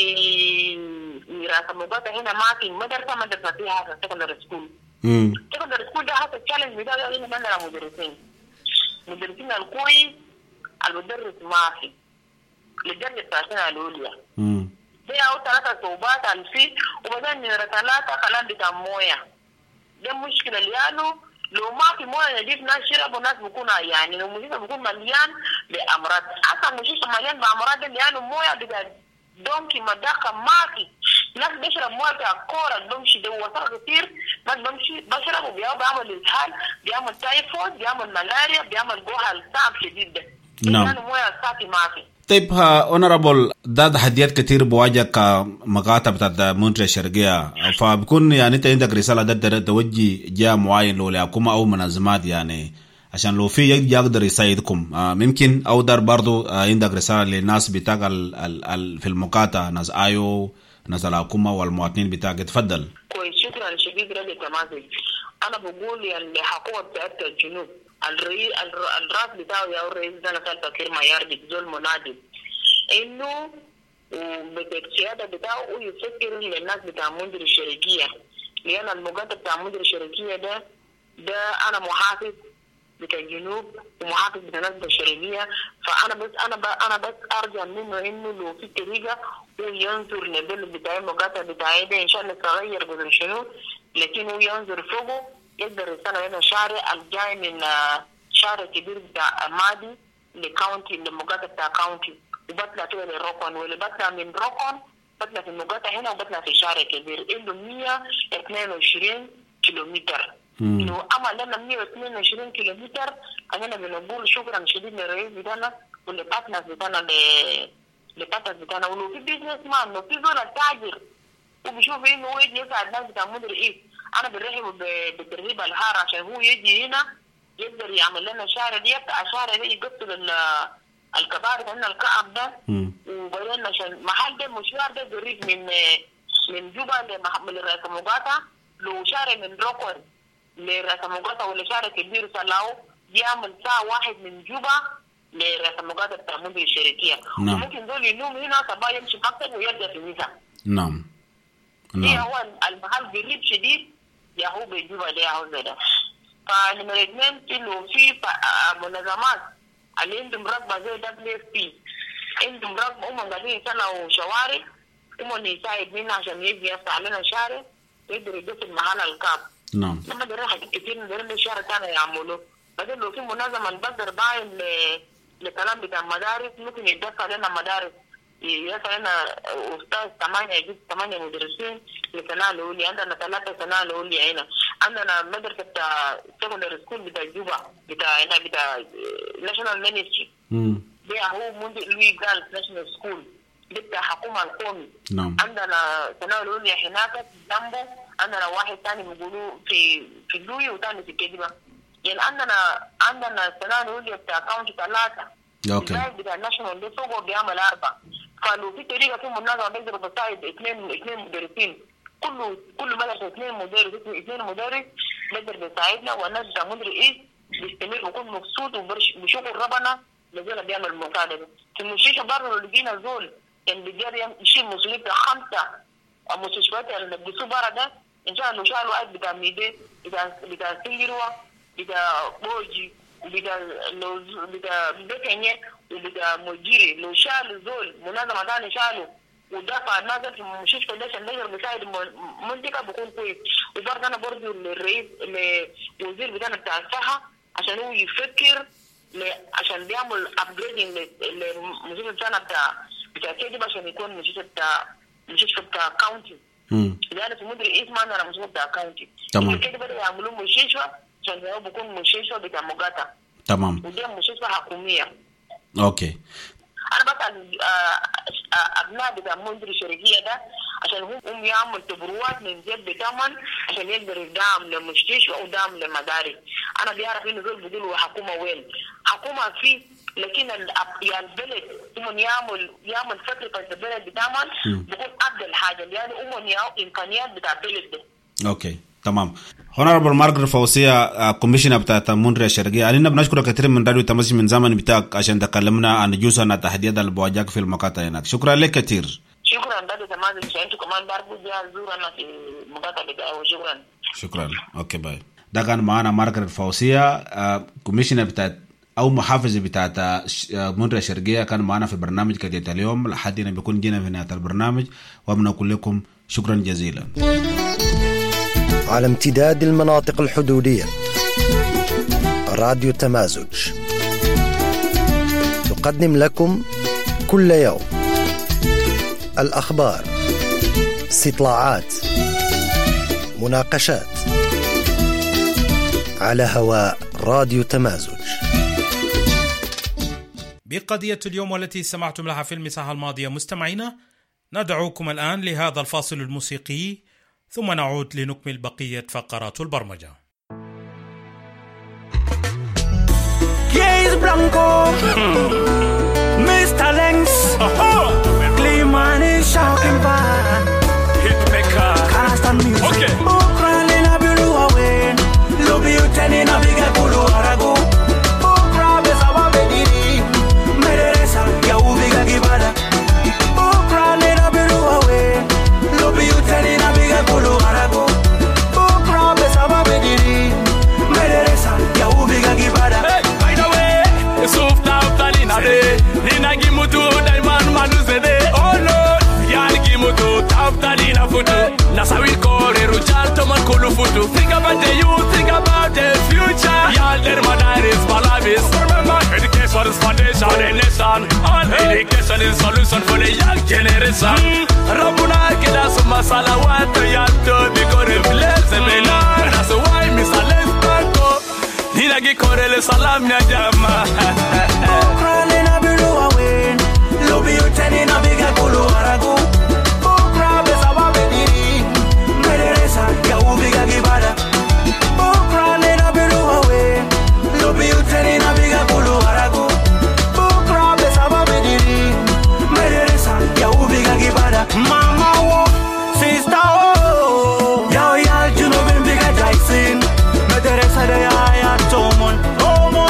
ميراث المقاطع هنا ما في مدرسة مدرسة فيها هذا سكندري سكول. امم سكندري سكول ده هذا التشالنج بتاعه هنا ما عندنا مدرسين مدرسين الكويس المدرس ما في للدرجة بتاع السنة الأولى. امم ده أو ثلاثة صعوبات الفي وبعدين نمرة ثلاثة كلام بتاع موية ده مشكلة لأنه لو ما في مويه نضيف ناس شربوا ناس بيكون يعني لو المستشفى بيكون مليان بأمراض حتى المستشفى مليان بأمراض لأنه مويه بتاع دونكي مداخة ما في ناس بيشرب مويه بتاع كورة بمشي ده وصل كتير ناس بمشي بشرب وبيعمل بيعمل إسهال بيعمل تايفود بيعمل ملاريا بيعمل جوهل صعب شديد ده لأنه مويه صافي ما في. طيب اونرابل ده تحديات كتير بواجهك كمقاطع بتاعت منطقة الشرقية فبكون يعني انت عندك رسالة ده توجه جهة معين لو لحكومة او منظمات يعني عشان لو في يقدر يساعدكم ممكن او دار برضو عندك رسالة للناس بتاعك في المقاطع ناس ايو ناس الحكومة والمواطنين بتاعك تفضل. كويس شكرا شديد رادي تمازج. انا بقول يعني الحكومة بتاعت الجنوب الرئيس الراس بتاعه يا الرئيس ده انا كان فاكر ما يرضي ذو المنادي انه بالسياده بتاعه ويفكر للناس بتاع مدير الشركيه لان المقاطع بتاع مدير الشركيه ده ده انا محافظ بتاع الجنوب ومحافظ بتاع الناس الشرقيه فانا بس انا ب... انا بس ارجع منه انه لو في طريقه وينظر للبلد بتاع المقاطع بتاعي ده ان شاء الله تغير بدل شنو لكن هو ينظر فوقه يقدر يستنى هنا شارع الجاي من شارع كبير بتاع مادي لكاونتي للمقاطع بتاع كاونتي وبطلع كده للرقم واللي بطلع من رقم بطلع في المقاطع هنا وبطلع في شارع كبير إنه مية واثنين وعشرين كيلومتر. لو أما لنا مية واثنين وعشرين كيلومتر أنا بنقول شكرا شديد للرئيس بتاعنا واللي باتنا بتاعنا ل لباتنا بتاعنا ولو في بيزنس مان لو في زول التاجر وبيشوف إنه هو يجي يساعد الناس بتاع مدير إيه أنا برحبه بالترهيب الهار عشان هو يجي هنا يقدر يعمل لنا شارع دي بتاع شارع ده يقتل الكبار هنا الكعب ده وبعدين عشان محل ده مشوار ده قريب من من جوبا لراس مقاطع لو شارع من روكور لراس مقاطع ولا شارع كبير سلاو بيعمل ساعة واحد من جوبا لرئاسة مقاطعة التعامل الشركية. نعم. ممكن دول ينوم هنا صباح يمشي مكتب ويرجع في ميزان. نعم. نعم. هو المحل قريب شديد يا هو بجوبا ده هو زي ده. فنمرة اثنين إنه في منظمات اللي عندهم رغبة زي دبليو إف بي عندهم رغبة هم قاعدين يصنعوا شوارع هم يساعد منا عشان يجي يفتح لنا شارع يقدر يدوس المحل الكاب. نعم. لما درنا حاجات كتير درنا شارع تاني يعملوه. بعدين لو في منظمة بقدر باين لكلام بتاع مدارس ممكن يدفع لنا مدارس يدفع لنا أستاذ ثمانية يجيب ثمانية مدرسين لسنة الأولى. عندنا ثلاثة سنة الأولى هنا. عندنا مدرسة بتاع سكندري سكول بتاع جوبا بتاع هنا بتاع ناشونال مينستري. ده هو منذ لوي جالس ناشونال سكول بتاع حكومة القومي. نعم. عندنا سنة الأولى هناك جنبه. عندنا واحد ثاني بيقولوا في في لوي وثاني في كدبة. يعني عندنا عندنا السنة الأولى بتاع كاونتي ثلاثة. اوكي. بتاع ناشونال ده فوق بيعمل أربعة. فلو في طريقة في منظمة بيقدر بتساعد اثنين اثنين مدرسين كل كل مدرسة اثنين مدرس اثنين مدرس بيقدر بيساعدنا والناس بتاع رئيس بيستمر ويكون مبسوط وبشغل ربنا لزول بيعمل مساعدة. في المستشفى برضه لو لقينا زول كان بيقدر يشيل مسؤولية بتاع خمسة مستشفيات اللي بيسوا برا ده إن شاء الله شالوا واحد بتاع ميدي بتاع بتاع سيروا بتاع بوجي بتاع لو بتاع بكنيه وبتاع مجيري لو شالوا زول منظمة تاني شالوا ودفع الناس في المستشفى ده عشان نقدر نساعد المنطقة بيكون كويس. وبرضه أنا برضه الرئيس الوزير بتاعنا بتاع الصحة عشان هو يفكر عشان بيعمل أبجريدنج للمستشفى بتاعنا بتاع بتاع كده عشان يكون مستشفى بتاع مستشفى بتاع كاونتي. لأن في مدري اسمه أنا مستشفى بتاع كاونتي. تمام. كده بدأوا يعملوا مستشفى عشان هو بيكون مستشفى بتاع مقاطعة. تمام. ودي مستشفى حكومية. أوكي. أنا بسأل أبناء بتاع مدري الشركية ده عشان هم يعمل تبروات من جيب بتمن عشان يقدر يدعم للمستشفى ودعم للمدارس. أنا بيعرف إنه زول بيقولوا حكومة وين؟ حكومة فيه لكن يا البلد هم يعمل يعمل فترة البلد بتمن بيكون أفضل حاجة يعني هم يعمل إمكانيات بتاع البلد ده. أوكي تمام. هونربل مارغريت فوزية كوميشنر بتاعت منري الشرقية علينا بنشكرك كثير من راديو تماسي من زمن بتاعك عشان تكلمنا عن جزء من التحديات اللي بواجهك في المقاطعة هناك. شكرا لك كثير. شكرا راديو تماسي عشان انتوا كمان برضو جاء زورنا في المقاطعة بتاعه. شكرا. شكرا. اوكي باي. ده كان معنا مارغريت فوزية كوميشنر بتاعت او محافظة بتاعت منري الشرقية كان معنا في برنامج قضية اليوم لحد هنا بيكون جينا في نهاية البرنامج وبنقول لكم شكرا جزيلا. على امتداد المناطق الحدودية راديو تمازج تقدم لكم كل يوم الأخبار، استطلاعات، مناقشات على هواء راديو تمازج. بقضية اليوم والتي سمعتم لها في المساحة الماضية مستمعينا ندعوكم الآن لهذا الفاصل الموسيقي ثم نعود لنكمل بقية فقرات البرمجة. That's how we call it. Rujal to man kulu futu. Think about the youth, think about the future. Y'all there, my diaries, my life is. Remember, education is foundation of the nation. All education is solution for the young generation. Rabuna kida suma salawat yanto bikore bless me na. That's why Mister Let's go. Nina gi korele salam ya jama. Ukraine na bilu awen. Lobby you teni na biga kulu aragu. Ya ubiga gibada Ukraine na bilu awe Lobi uteni na biga kulu haragu Ukraine besaba bediri Mereresa ya ubiga gibada Mama wo, sister wo Yao yal juno bimbiga jaisin Mereresa de ya ya tomon Tomon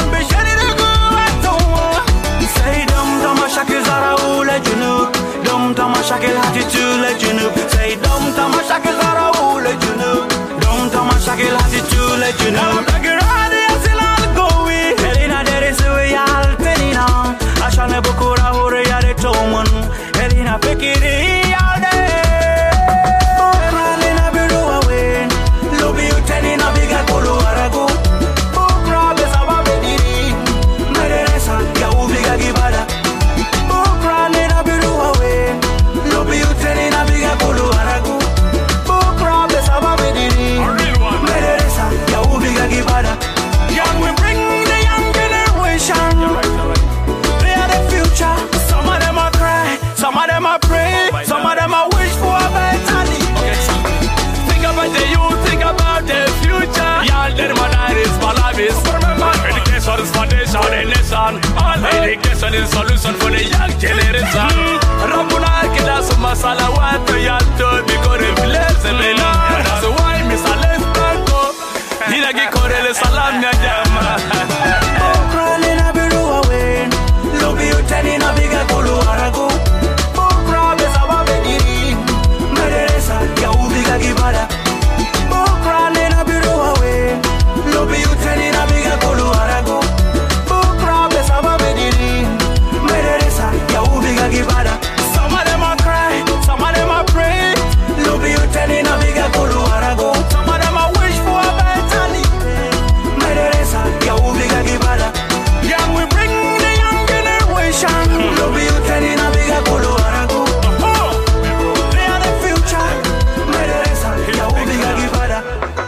on the nation. All education is solution for the young generation. Rabbuna kida suma salawat yalto bikore blesse bena. That's why Mister Lestanko hina gi korele salam ya jama. Okrale na biru awe lobi utani na biga kulu arago. Okrabe sababe diri meresa ya ubiga gibara. Okrale na biru awe lobi utani na biga kulu arago. Okrabe sababe diri meresa ya ubiga gibara. Some of them a cry, some of them a pray. Lobi utani na biga kulu arago. Some of them a wish for a better life. Meresa ya ubiga gibara. Young we bring the young generation. Lobi utani na biga kulu arago. They are the future. Meresa ya ubiga gibara.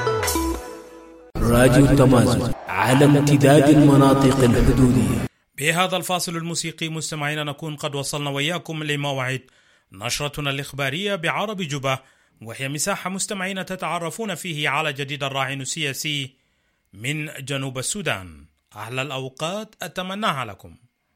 راديو تمازن عالم امتداد المناطق الحدودية. بهذا الفاصل الموسيقي مستمعينا نكون قد وصلنا وإياكم لموعد نشرتنا الإخبارية بعرب جبة، وهي مساحة مستمعين تتعرفون فيه على جديد الراهن السياسي من جنوب السودان. أحلى الأوقات أتمناها لكم.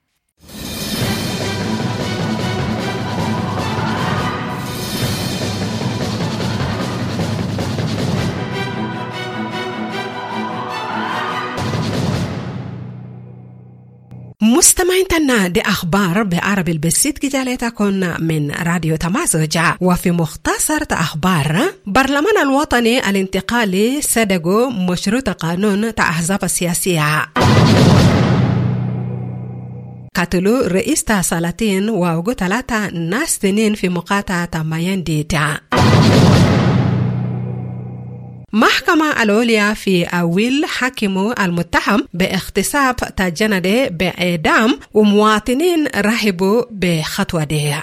مستمعين تنا دي أخبار بعربي البسيط جالتكم من راديو تمازج. وفي مختصر أخبار برلمان الوطني الانتقالي صدقوا مشروط قانون الأحزاب السياسية. قتلوا رئيس سلاطين ووقوا ثلاثة ناس تنين في مقاطعة ماينديتا. محكمة العليا في أويل حكموا المتهم باغتصاب تجند بإعدام ومواطنين رهبوا بخطوة دي.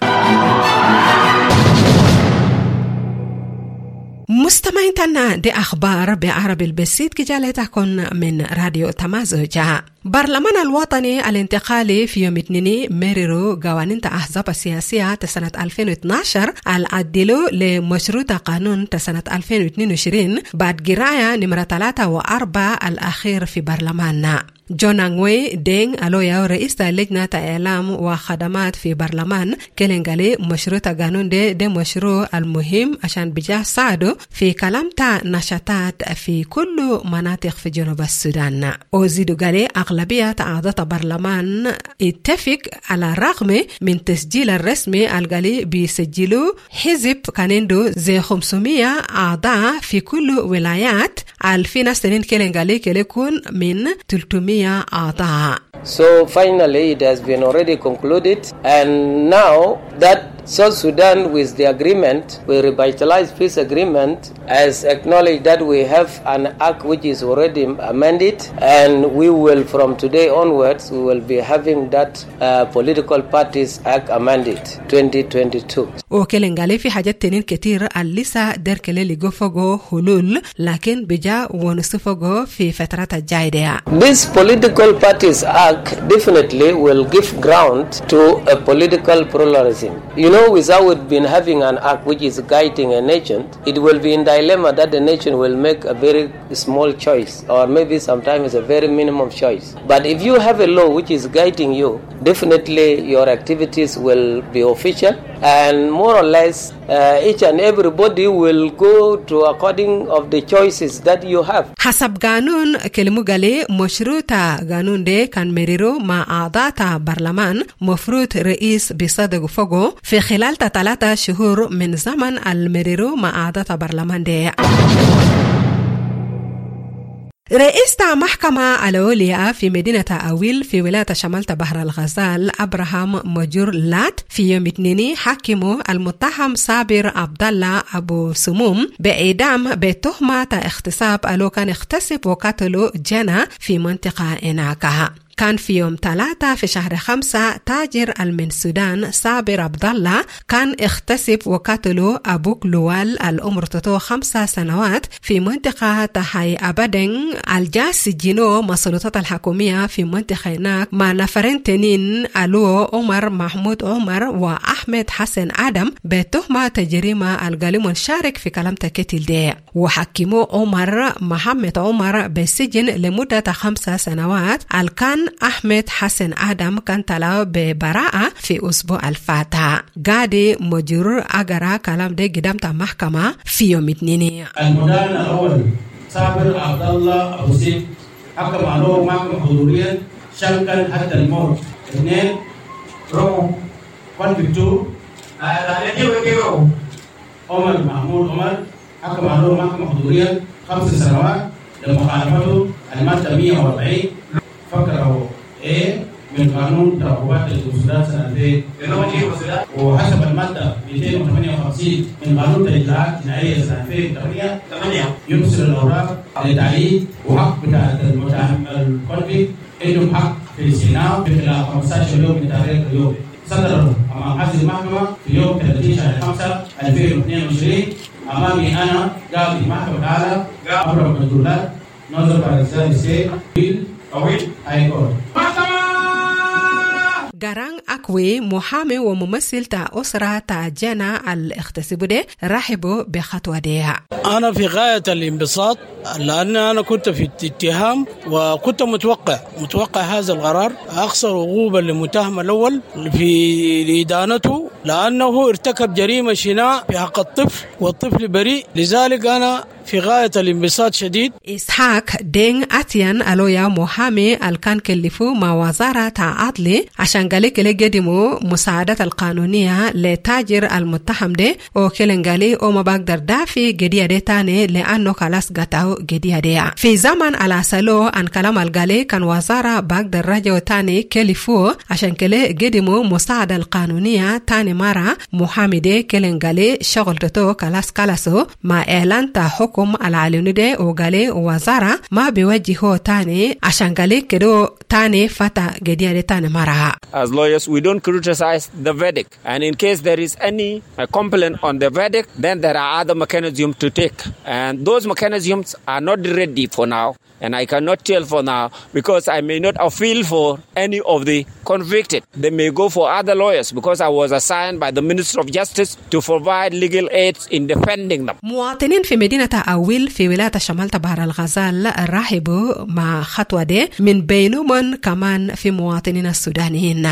مستمعين تنا دي أخبار بعربي البسيط كجالتكم من راديو تمازج. برلمان الوطني الانتقالي في يوم اثنين مرروا قوانين الأحزاب السياسية سنة ألفين واثناشر العدلوا لمشروط قانون سنة ألفين واثنين وعشرين بعد قراءة نمرة ثلاثة وأربعة الأخير في برلماننا. جون أنغوي دين ألويا رئيس لجنة إعلام وخدمات في برلمان كلنغالي مشروط قانون دي, دي مشروع المهم عشان بجاه ساعده في كلامتا نشاطات في كل مناطق في جنوب السودان. وزيدو قالي أغلبية أعضاء برلمان اتفق على الرغم من تسجيل الرسمي القالي بيسجلوا حزب كانندو زي خمسمية أعضاء في كل ولايات الفين سنين كلنغالي كليكون من ثلاثمية أعضاء. So finally it has been already concluded, and now that South Sudan with the agreement, we revitalized peace agreement, has acknowledged that we have an act which is already amended, and we will from today onwards we will be having that uh, political parties act amended twenty twenty-two. وكلنغالي في حاجات تنين كتير الليسا دركلي لغوفوغو حلول لكن بجا ونصفوغو في فترة الجايدة. This political parties act definitely will give ground to a political pluralism. You know, without being having an act which is guiding a nation, it will be in dilemma that the nation will make a very small choice, or maybe sometimes a very minimum choice. But if you have a law which is guiding you, definitely your activities will be official, and more or less uh, each and everybody will go to according of the choices that you have. حسب قانون كلمة قالي مشروط قانون ده كان مريرو مع أعضاء برلمان مفروض رئيس بصدق فوقه في خلال ثلاثة شهور من زمن المريرو مع أعضاء برلمان ده. رئيس محكمة العليا في مدينة أويل في ولاية شمال بحر الغزال أبراهام مجور لات في يوم اثنين حكموا المتهم صابر عبد الله أبو سموم بإعدام بتهمة اغتصاب ألو كان اغتصب وقتله جنى في منطقة إناكها. كان في يوم ثلاثة في شهر خمسة تاجر من السودان صابر عبد الله كان اغتصب وقتله أبوك لوال العمر تتو خمسة سنوات في منطقة تحي أبدن الجاس جنو مسلطات الحكومية في منطقة هناك مع نفرين تنين ألو عمر محمود عمر وأحمد حسن آدم بتهمة تجريمة القالي منشارك في كلام تكتل دي. وحكموا عمر محمد عمر بسجن لمدة خمسة سنوات الكان أحمد حسن آدم كان طلع ببراءة في أسبوع الفاتح. قادي مجرور أجرى كلام ده قدام محكمة في يوم اثنين. المدان الأول صابر عبد الله أبو سيف حكم عليه محكمة حضوريا شنكا حتى الموت. اثنين رو كونفيكتو عمر محمود عمر حكم عليه محكمة حضوريا خمس سنوات لمخالفته المادة مئة وأربعين فقرة A من قانون تعاقبات الوزارات سنة ألفين وثمانية وحسب المادة مئتين وثمانية وخمسين من قانون الإجراءات الجنائية سنة ألفين وثمانية يرسل الأوراق لتعيين وحق بتاع المتهم الكونفيكت عندهم حق في الاستئناف في خلال خمسة عشر يوم من تاريخ اليوم. صدر أمام هذه المحكمة في يوم ثلاثين شهر خمسة ألفين واثنين وعشرين أمامي أنا قاضي المحكمة الأعلى أبرم الدولات نظر بارزان السيد ويل أويل هاي كورت. جاران أكوي محامي وممثل تا أسرة تا جانا الاغتصاب ده رحبوا بخطوة دي. أنا في غاية الانبساط لأن أنا كنت في اتهام وكنت متوقع متوقع هذا القرار أقصر عقوبة للمتهم الأول في إدانته لأنه ارتكب جريمة شناع في حق الطفل والطفل بريء. لذلك أنا في غاية الانبساط شديد. إسحاق دين أتيان ألويا محامي الكان كلفو مع وزارة عدل عشان قالك لقدموا مساعدة القانونية لتاجر المتهم ده وكلن قالي وما بقدر دافي قدية دي تاني لأنه خلاص قطعوا قدية دي. في زمن على سلو عن كلام القالي كان وزارة بقدر رجو تاني كلفو عشان كله قدموا مساعدة القانونية تاني مرة محامي ده كلن قالي شغلتو خلاص خلاصو مع إعلان تا حكم العلني ده وقالي وزارة ما بيوجهوا تاني عشان قالي كدو تاني فتا قدية دي تاني مرة. As lawyers, we don't criticize the verdict. And in case there is any uh, complaint on the verdict, then there are other mechanisms to take. And those mechanisms are not ready for now. And I cannot tell for now because I may not appeal for any of the convicted. They may go for other lawyers because I was assigned by the Minister of Justice to provide legal aid in defending them. مواطنين في مدينة أويل في ولاية شمال بحر الغزال رحبوا مع خطوة دي من بينهم كمان في مواطنين السودانيين.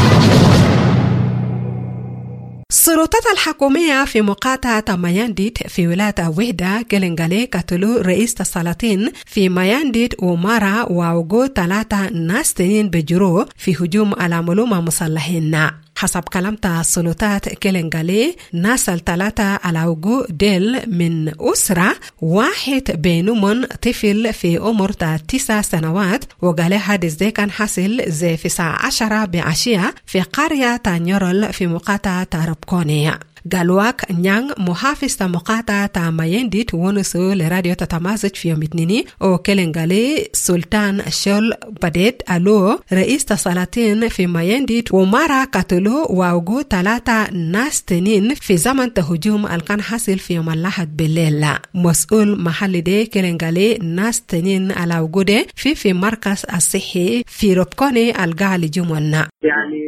السلطات الحكومية في مقاطعة ميانديت في ولاية وحدة كلنغالي قتلوا رئيس السلاطين في ميانديت ومارا ووجود ثلاثة ناس تانيين بجروح في هجوم على ملومة مسلحين. حسب كلام السلطات كلنغالي ناس الثلاثة على وجود ديل من أسرة واحد بينهم طفل في عمر تسع سنوات وقال حادث ده كان حاصل زي في الساعة عشرة بعشية في قرية تانيورل في مقاطعة ربكونية. قالواك نيان محافظ مقاطعة ميانديت ونسو لراديو تتمازج في يوم اثنين وكلنغالي سلطان شول بديت ألو رئيس السلاطين في ميانديت ومارا قتلوا ووجود ثلاثة ناس تنين في زمن تهجوم الكان حاصل في يوم الأحد بالليل. مسؤول محلي دي كلنغالي ناس تنين على وجوده في في مركز الصحي في ربكوني القاعة جمعنا. يعني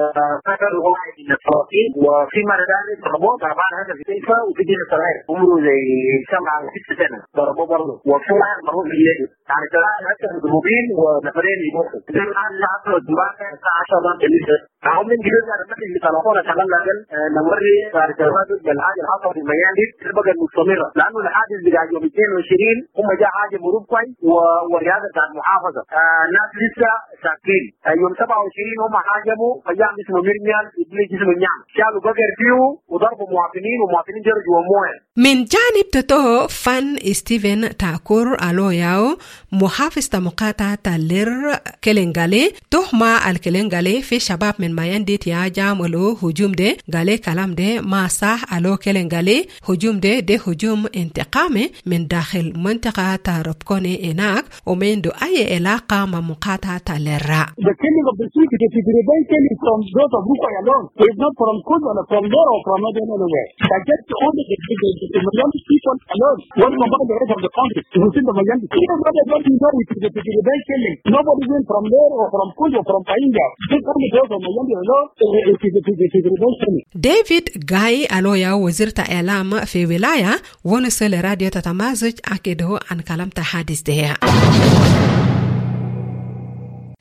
قتل واحد من السلاطين وفي مرة ضربوه ضربان هذا في كيفه وفي دين الصغير عمره زي سبعة أو ست سنة ضربوه برضه وفي واحد مرهون في اليد يعني ثلاثة أكثر مضروبين ونفرين يموتوا. زي الآن عصر الدماغ الساعة عشرة بالليل. هم من جهاز المثل اللي تلقونا شغال لكن نوري فارسات بالحاجة الحاصلة في الميانديت تبقى المستمرة لأنه الحادث بتاع يوم اثنين وعشرين هم جاء حاجة مرور كويس ورياضة بتاع المحافظة. الناس لسه ساكتين. يوم سبعة وعشرين هم حاجموا فجاء اسمه مرميان ابن جسم النعم شالوا بقر فيه وضربوا مواطنين ومواطنين جرجوا ومويه. من جانب تتو فان ستيفن تاكور ألوياو محافظ مقاطعة تالير كلنغالي تهمة الكلنغالي في شباب من ميانديت يا جاملو هجوم ده قالي كلام ده ما صح ألو كلنغالي هجوم ده ده هجوم انتقامي من داخل منطقة تاربكوني إناك ومن دو أي علاقة مع مقاطعة تالير. The killing of the Sikh is a deliberate killing from those of Rupa alone. It is not from Kudu or from there or from anywhere. That just only the, the, the, the Mayandi people alone. What about the rest of the country? Within the Mayandi people, what about you know it is a deliberate killing? Nobody went from there or from Kudu or from Painga. Just only those of Mayandi alone. It is a deliberate killing. ديفيد غاي ألويا وزير إعلام في ولاية ونسل راديو تتمازج أكده عن كلام تحادث ده.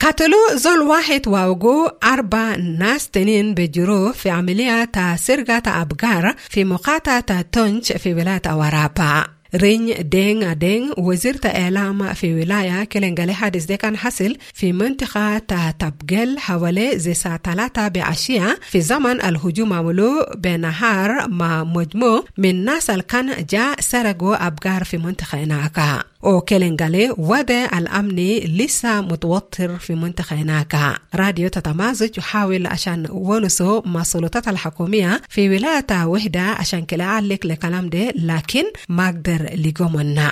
قتلوا زول واحد ووقوا أربع ناس تنين بجروح في عملية سرقة أبقار في مقاطعة تونج في ولاية ورابا. رين دينغ دينغ وزيرة إعلام في ولاية كلنجالي حادث ده كان حصل في منطقة تبقل حوالي زي ساعة ثلاثة بعشية في زمن الهجوم عملوا بنهار مع مجموع من ناس اللي كان جاء سرقوا أبقار في منطقة هناك. وكلنجالي وضع الأمني لسه متوتر في منطقة هناك. راديو تتمازج يحاول عشان ونسو مع السلطات الحكومية في ولاية وحدة عشان كلا عليك لكلام ده لكن ما قدر لقومنا.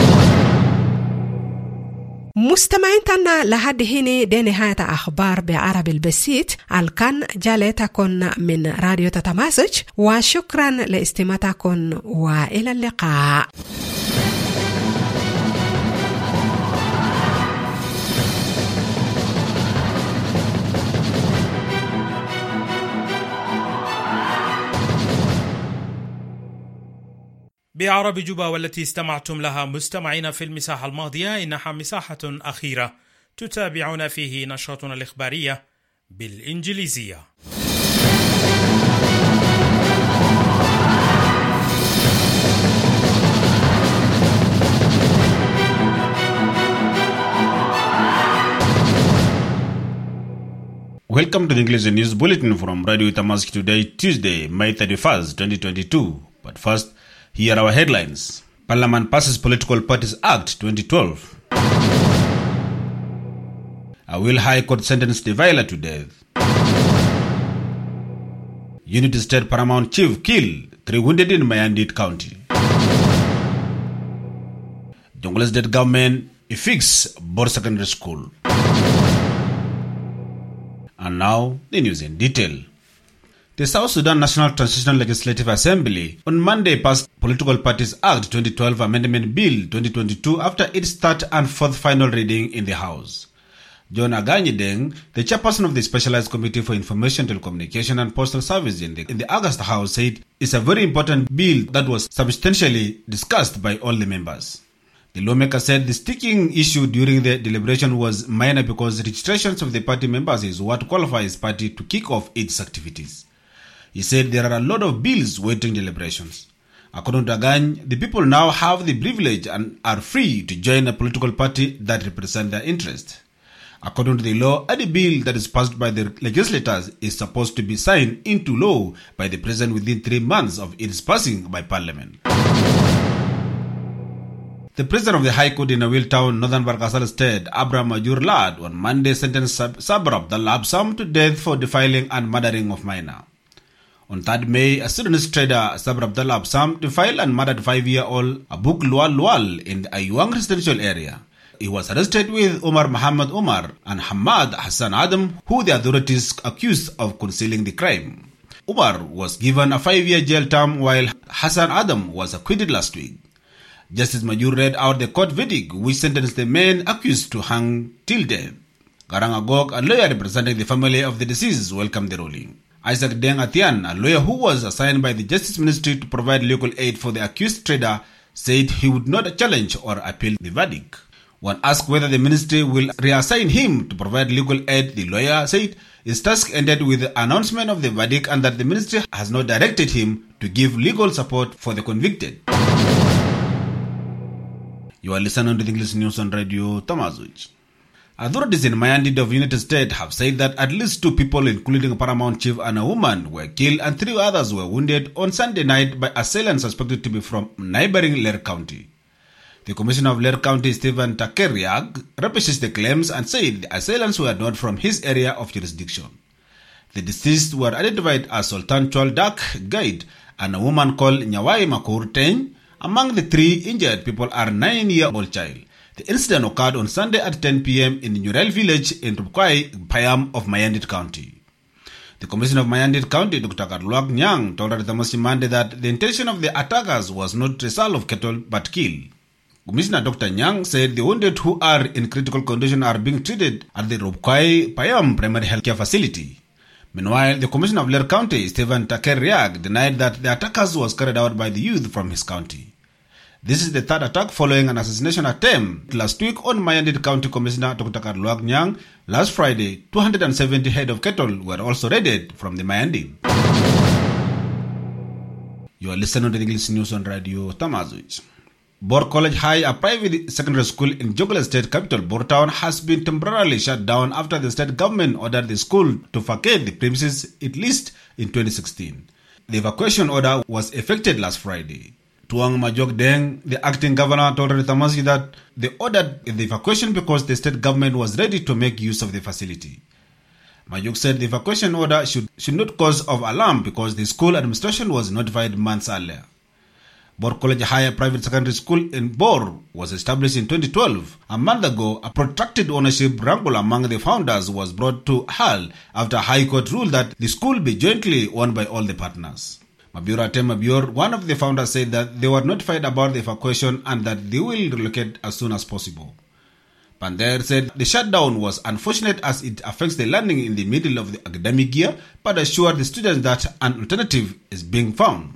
مستمعين تنا لحد هنا دي نهاية أخبار بعربي البسيط الكان جالتكن من راديو تتمازج وشكرا لاستماعتكن وإلى اللقاء. بعرب جوبا والتي استمعتم لها مستمعين في المساحة الماضية إنها مساحة أخيرة تتابعون فيه نشرتنا الإخبارية بالإنجليزية. Welcome to the English News Bulletin from Radio Tamask today, Tuesday, May thirty-first, twenty twenty-two. But first, here are our headlines. Parliament passes Political Parties Act twenty twelve. A Will High Court sentenced Deviler to death. Unity State Paramount Chief killed, three wounded in Mayandit County. Jonglei State Government fix Bor Secondary School. And now, the news in detail. The South Sudan National Transitional Legislative Assembly on Monday passed Political Parties Act twenty twelve Amendment Bill twenty twenty-two after its third and fourth final reading in the House. John Aganyideng, the chairperson of the Specialized Committee for Information, Telecommunication and Postal Service in the, in the August House, said it's a very important bill that was substantially discussed by all the members. The lawmaker said the sticking issue during the deliberation was minor because registrations of the party members is what qualifies party to kick off its activities. He said there are a lot of bills waiting deliberations. According to Agany, the people now have the privilege and are free to join a political party that represents their interest. According to the law, any bill that is passed by the legislators is supposed to be signed into law by the president within three months of its passing by parliament. The president of the High Court in Awil Town, Northern Barkasal State, Abraham Majur Lad, on Monday sentenced Sabra Abdullah Absam to death for defiling and murdering of minor. On third May, a Sudanese trader, Sabra Abdullah Absam, defiled and murdered five-year-old Abuk Lual Lual in the Ayuang residential area. He was arrested with Umar Muhammad Umar and Hamad Hassan Adam, who the authorities accused of concealing the crime. Umar was given a five-year jail term while Hassan Adam was acquitted last week. Justice Majur read out the court verdict which sentenced the men accused to hang till death. Garang Agok, a lawyer representing the family of the deceased, welcomed the ruling. Isaac Deng Atian, a lawyer who was assigned by the Justice Ministry to provide legal aid for the accused trader, said he would not challenge or appeal the verdict. When asked whether the ministry will reassign him to provide legal aid, the lawyer said his task ended with the announcement of the verdict and that the ministry has not directed him to give legal support for the convicted. You are listening to the English News on Radio Tamazuj. Authorities in Mayandit of United States have said that at least two people, including a paramount chief and a woman, were killed and three others were wounded on Sunday night by assailants suspected to be from neighboring Lair County. The Commissioner of Lair County, Stephen Takeriag, repeated the claims and said the assailants were not from his area of jurisdiction. The deceased were identified as Sultan Chol Dak Guide and a woman called Nyawai Makur Ten. Among the three injured people are a nine-year-old child. The incident occurred on Sunday at ten p.m. in the Nurel village in Rupkwai, Payam of Mayandit County. The Commissioner of Mayandit County, Doctor Karluak Nyang, told Radio Tamask Monday that the intention of the attackers was not to sell of cattle but kill. Commissioner Doctor Nyang said the wounded who are in critical condition are being treated at the Rupkwai Payam Primary Health Care Facility. Meanwhile, the Commissioner of Lair County, Stephen Takeriag, denied that the attackers was carried out by the youth from his county. This is the third attack following an assassination attempt last week on Mayandit County Commissioner Doctor Karluak Nyang. Last Friday, two hundred seventy head of cattle were also raided from the Mayandi. You are listening to the English News on Radio Tamazuj. Bor College High, a private secondary school in Jonglei State capital, Bor Town, has been temporarily shut down after the state government ordered the school to vacate the premises at least in twenty sixteen. The evacuation order was effected last Friday. Tuang Majok Deng, the acting governor, told Radio Tamazuj that they ordered the evacuation because the state government was ready to make use of the facility. Majok said the evacuation order should, should not cause of alarm because the school administration was notified months earlier. Bor College High Private Secondary School in Bor was established in twenty twelve. A month ago, a protracted ownership wrangle among the founders was brought to hal after High Court ruled that the school be jointly owned by all the partners. Mabior Atem Mabior, one of the founders, said that they were notified about the evacuation and that they will relocate as soon as possible. Pander said the shutdown was unfortunate as it affects the learning in the middle of the academic year, but assured the students that an alternative is being found.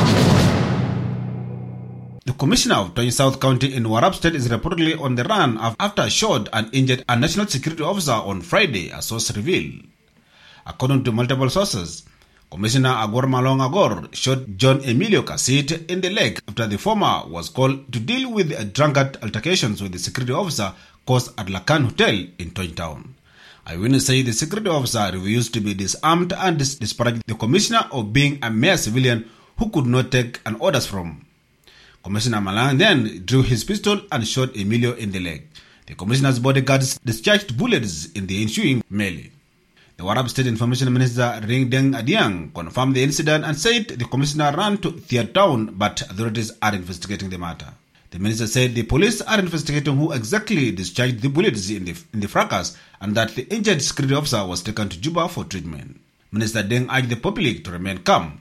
The commissioner of Tony South County in Warrap State is reportedly on the run after shot and injured a national security officer on Friday, a source revealed. According to multiple sources, Commissioner Agor Malong Agor shot John Emilio Casit in the leg after the former was called to deal with the drunkard altercations with the security officer caused at Lakan Hotel in Tony Town. Eyewitnesses say the security officer refused to be disarmed and dis- disparaged the commissioner of being a mere civilian who could not take an orders from. Commissioner Malang then drew his pistol and shot Emilio in the leg. The commissioner's bodyguards discharged bullets in the ensuing melee. The Warrap State Information Minister Ring Deng Adiang confirmed the incident and said the commissioner ran to Thiat Town, but authorities are investigating the matter. The minister said the police are investigating who exactly discharged the bullets in the, in the fracas and that the injured security officer was taken to Juba for treatment. Minister Deng urged the public to remain calm.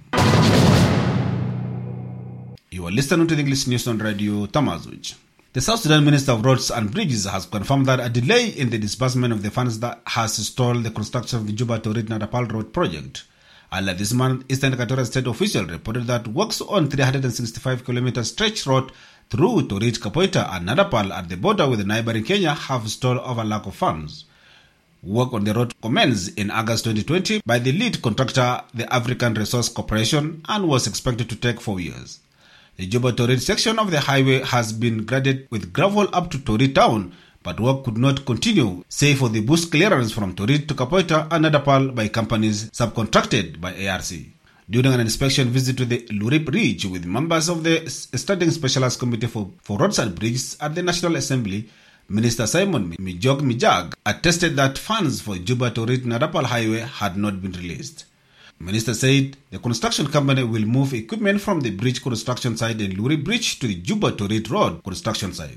You are listening to the English News on Radio Tamazuj. The South Sudan Minister of Roads and Bridges has confirmed that a delay in the disbursement of the funds that has stalled the construction of the Juba to Nadapal Road project. Earlier this month, Eastern Equatorial State official reported that works on three hundred sixty-five kilometer stretch road through to reach Kapoita and Nadapal at the border with neighboring Kenya have stalled over lack of funds. Work on the road commenced in August twenty twenty by the lead contractor, the African Resource Corporation, and was expected to take four years. The Juba Torit section of the highway has been graded with gravel up to Torit town, but work could not continue, save for the bush clearance from Torit to Kapoita and Nadapal by companies subcontracted by A R C. During an inspection visit to the Lurip Ridge with members of the Standing Specialized Committee for, for Roads and Bridges at the National Assembly, Minister Simon Mijog Mijag attested that funds for Juba Torit Nadapal Highway had not been released. Minister said the construction company will move equipment from the bridge construction site in Luri Bridge to the Juba Torit Road construction site.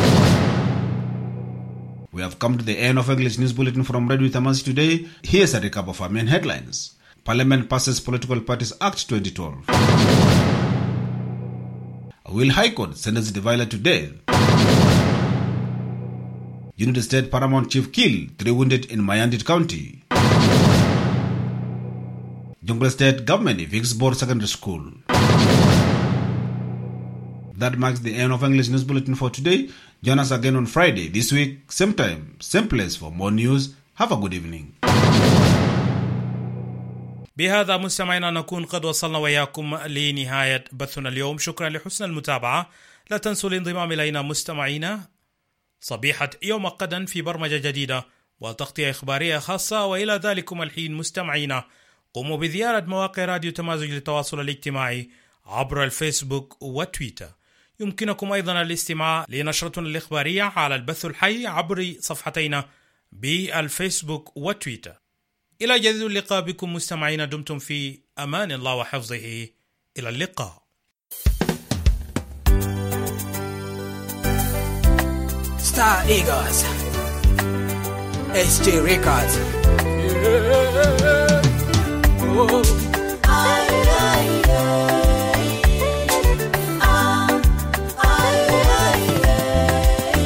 We have come to the end of English News Bulletin from Radio Tamazuj today. Here's a recap of our main headlines. Parliament passes Political Parties Act twenty twelve. Will High Court sentence the violent to death? Unity State Paramount Chief killed, three wounded in Mayandit County. Jonglei State Government evicts Bor Secondary School. That marks the end of English News Bulletin for today. Join us again on Friday this week, same time, same place for more news. Have a good evening. بهذا مستمعينا نكون قد وصلنا وياكم لنهاية بثنا اليوم. شكرا لحسن المتابعة. لا تنسوا الانضمام إلينا مستمعينا صبيحة يوم غدا في برمجة جديدة وتغطية إخبارية خاصة. وإلى ذلكم الحين مستمعينا قوموا بزيارة مواقع راديو تمازج للتواصل الاجتماعي عبر الفيسبوك وتويتر. يمكنكم أيضا الاستماع لنشرتنا الإخبارية على البث الحي عبر صفحتينا بالفيسبوك وتويتر. إلى جديد اللقاء بكم مستمعين. دمتم في أمان الله وحفظه. إلى اللقاء. Star Eagles S J Records. Oh. Ay, ay, ay. Ah, ay, ay, ay.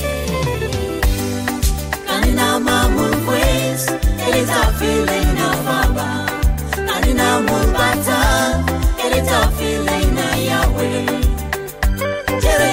Kanina mamun pues, it is a feeling of Baba. Kanina mun bata, it is a feeling of Yahweh.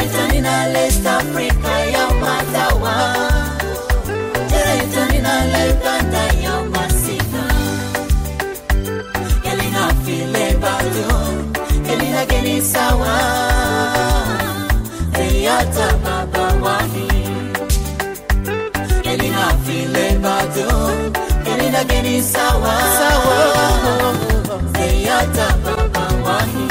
ni sawa sawa Zeyata baba wahi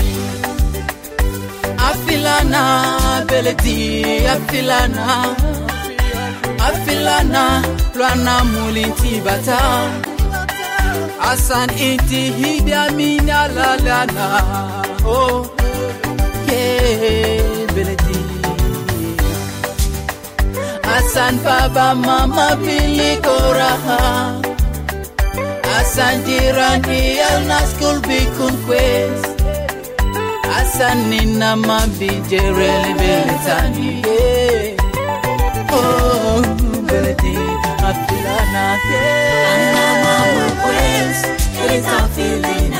Afilana beleti afilana Afilana lwana mulinti bata Asan inti hibya mina lalana Oh yeah beleti Asan baba mama pili koraha Asan jirani al na school bikun quest Asan nina mabijere beletani Oh beleti afilana Anna mama pues It is a feeling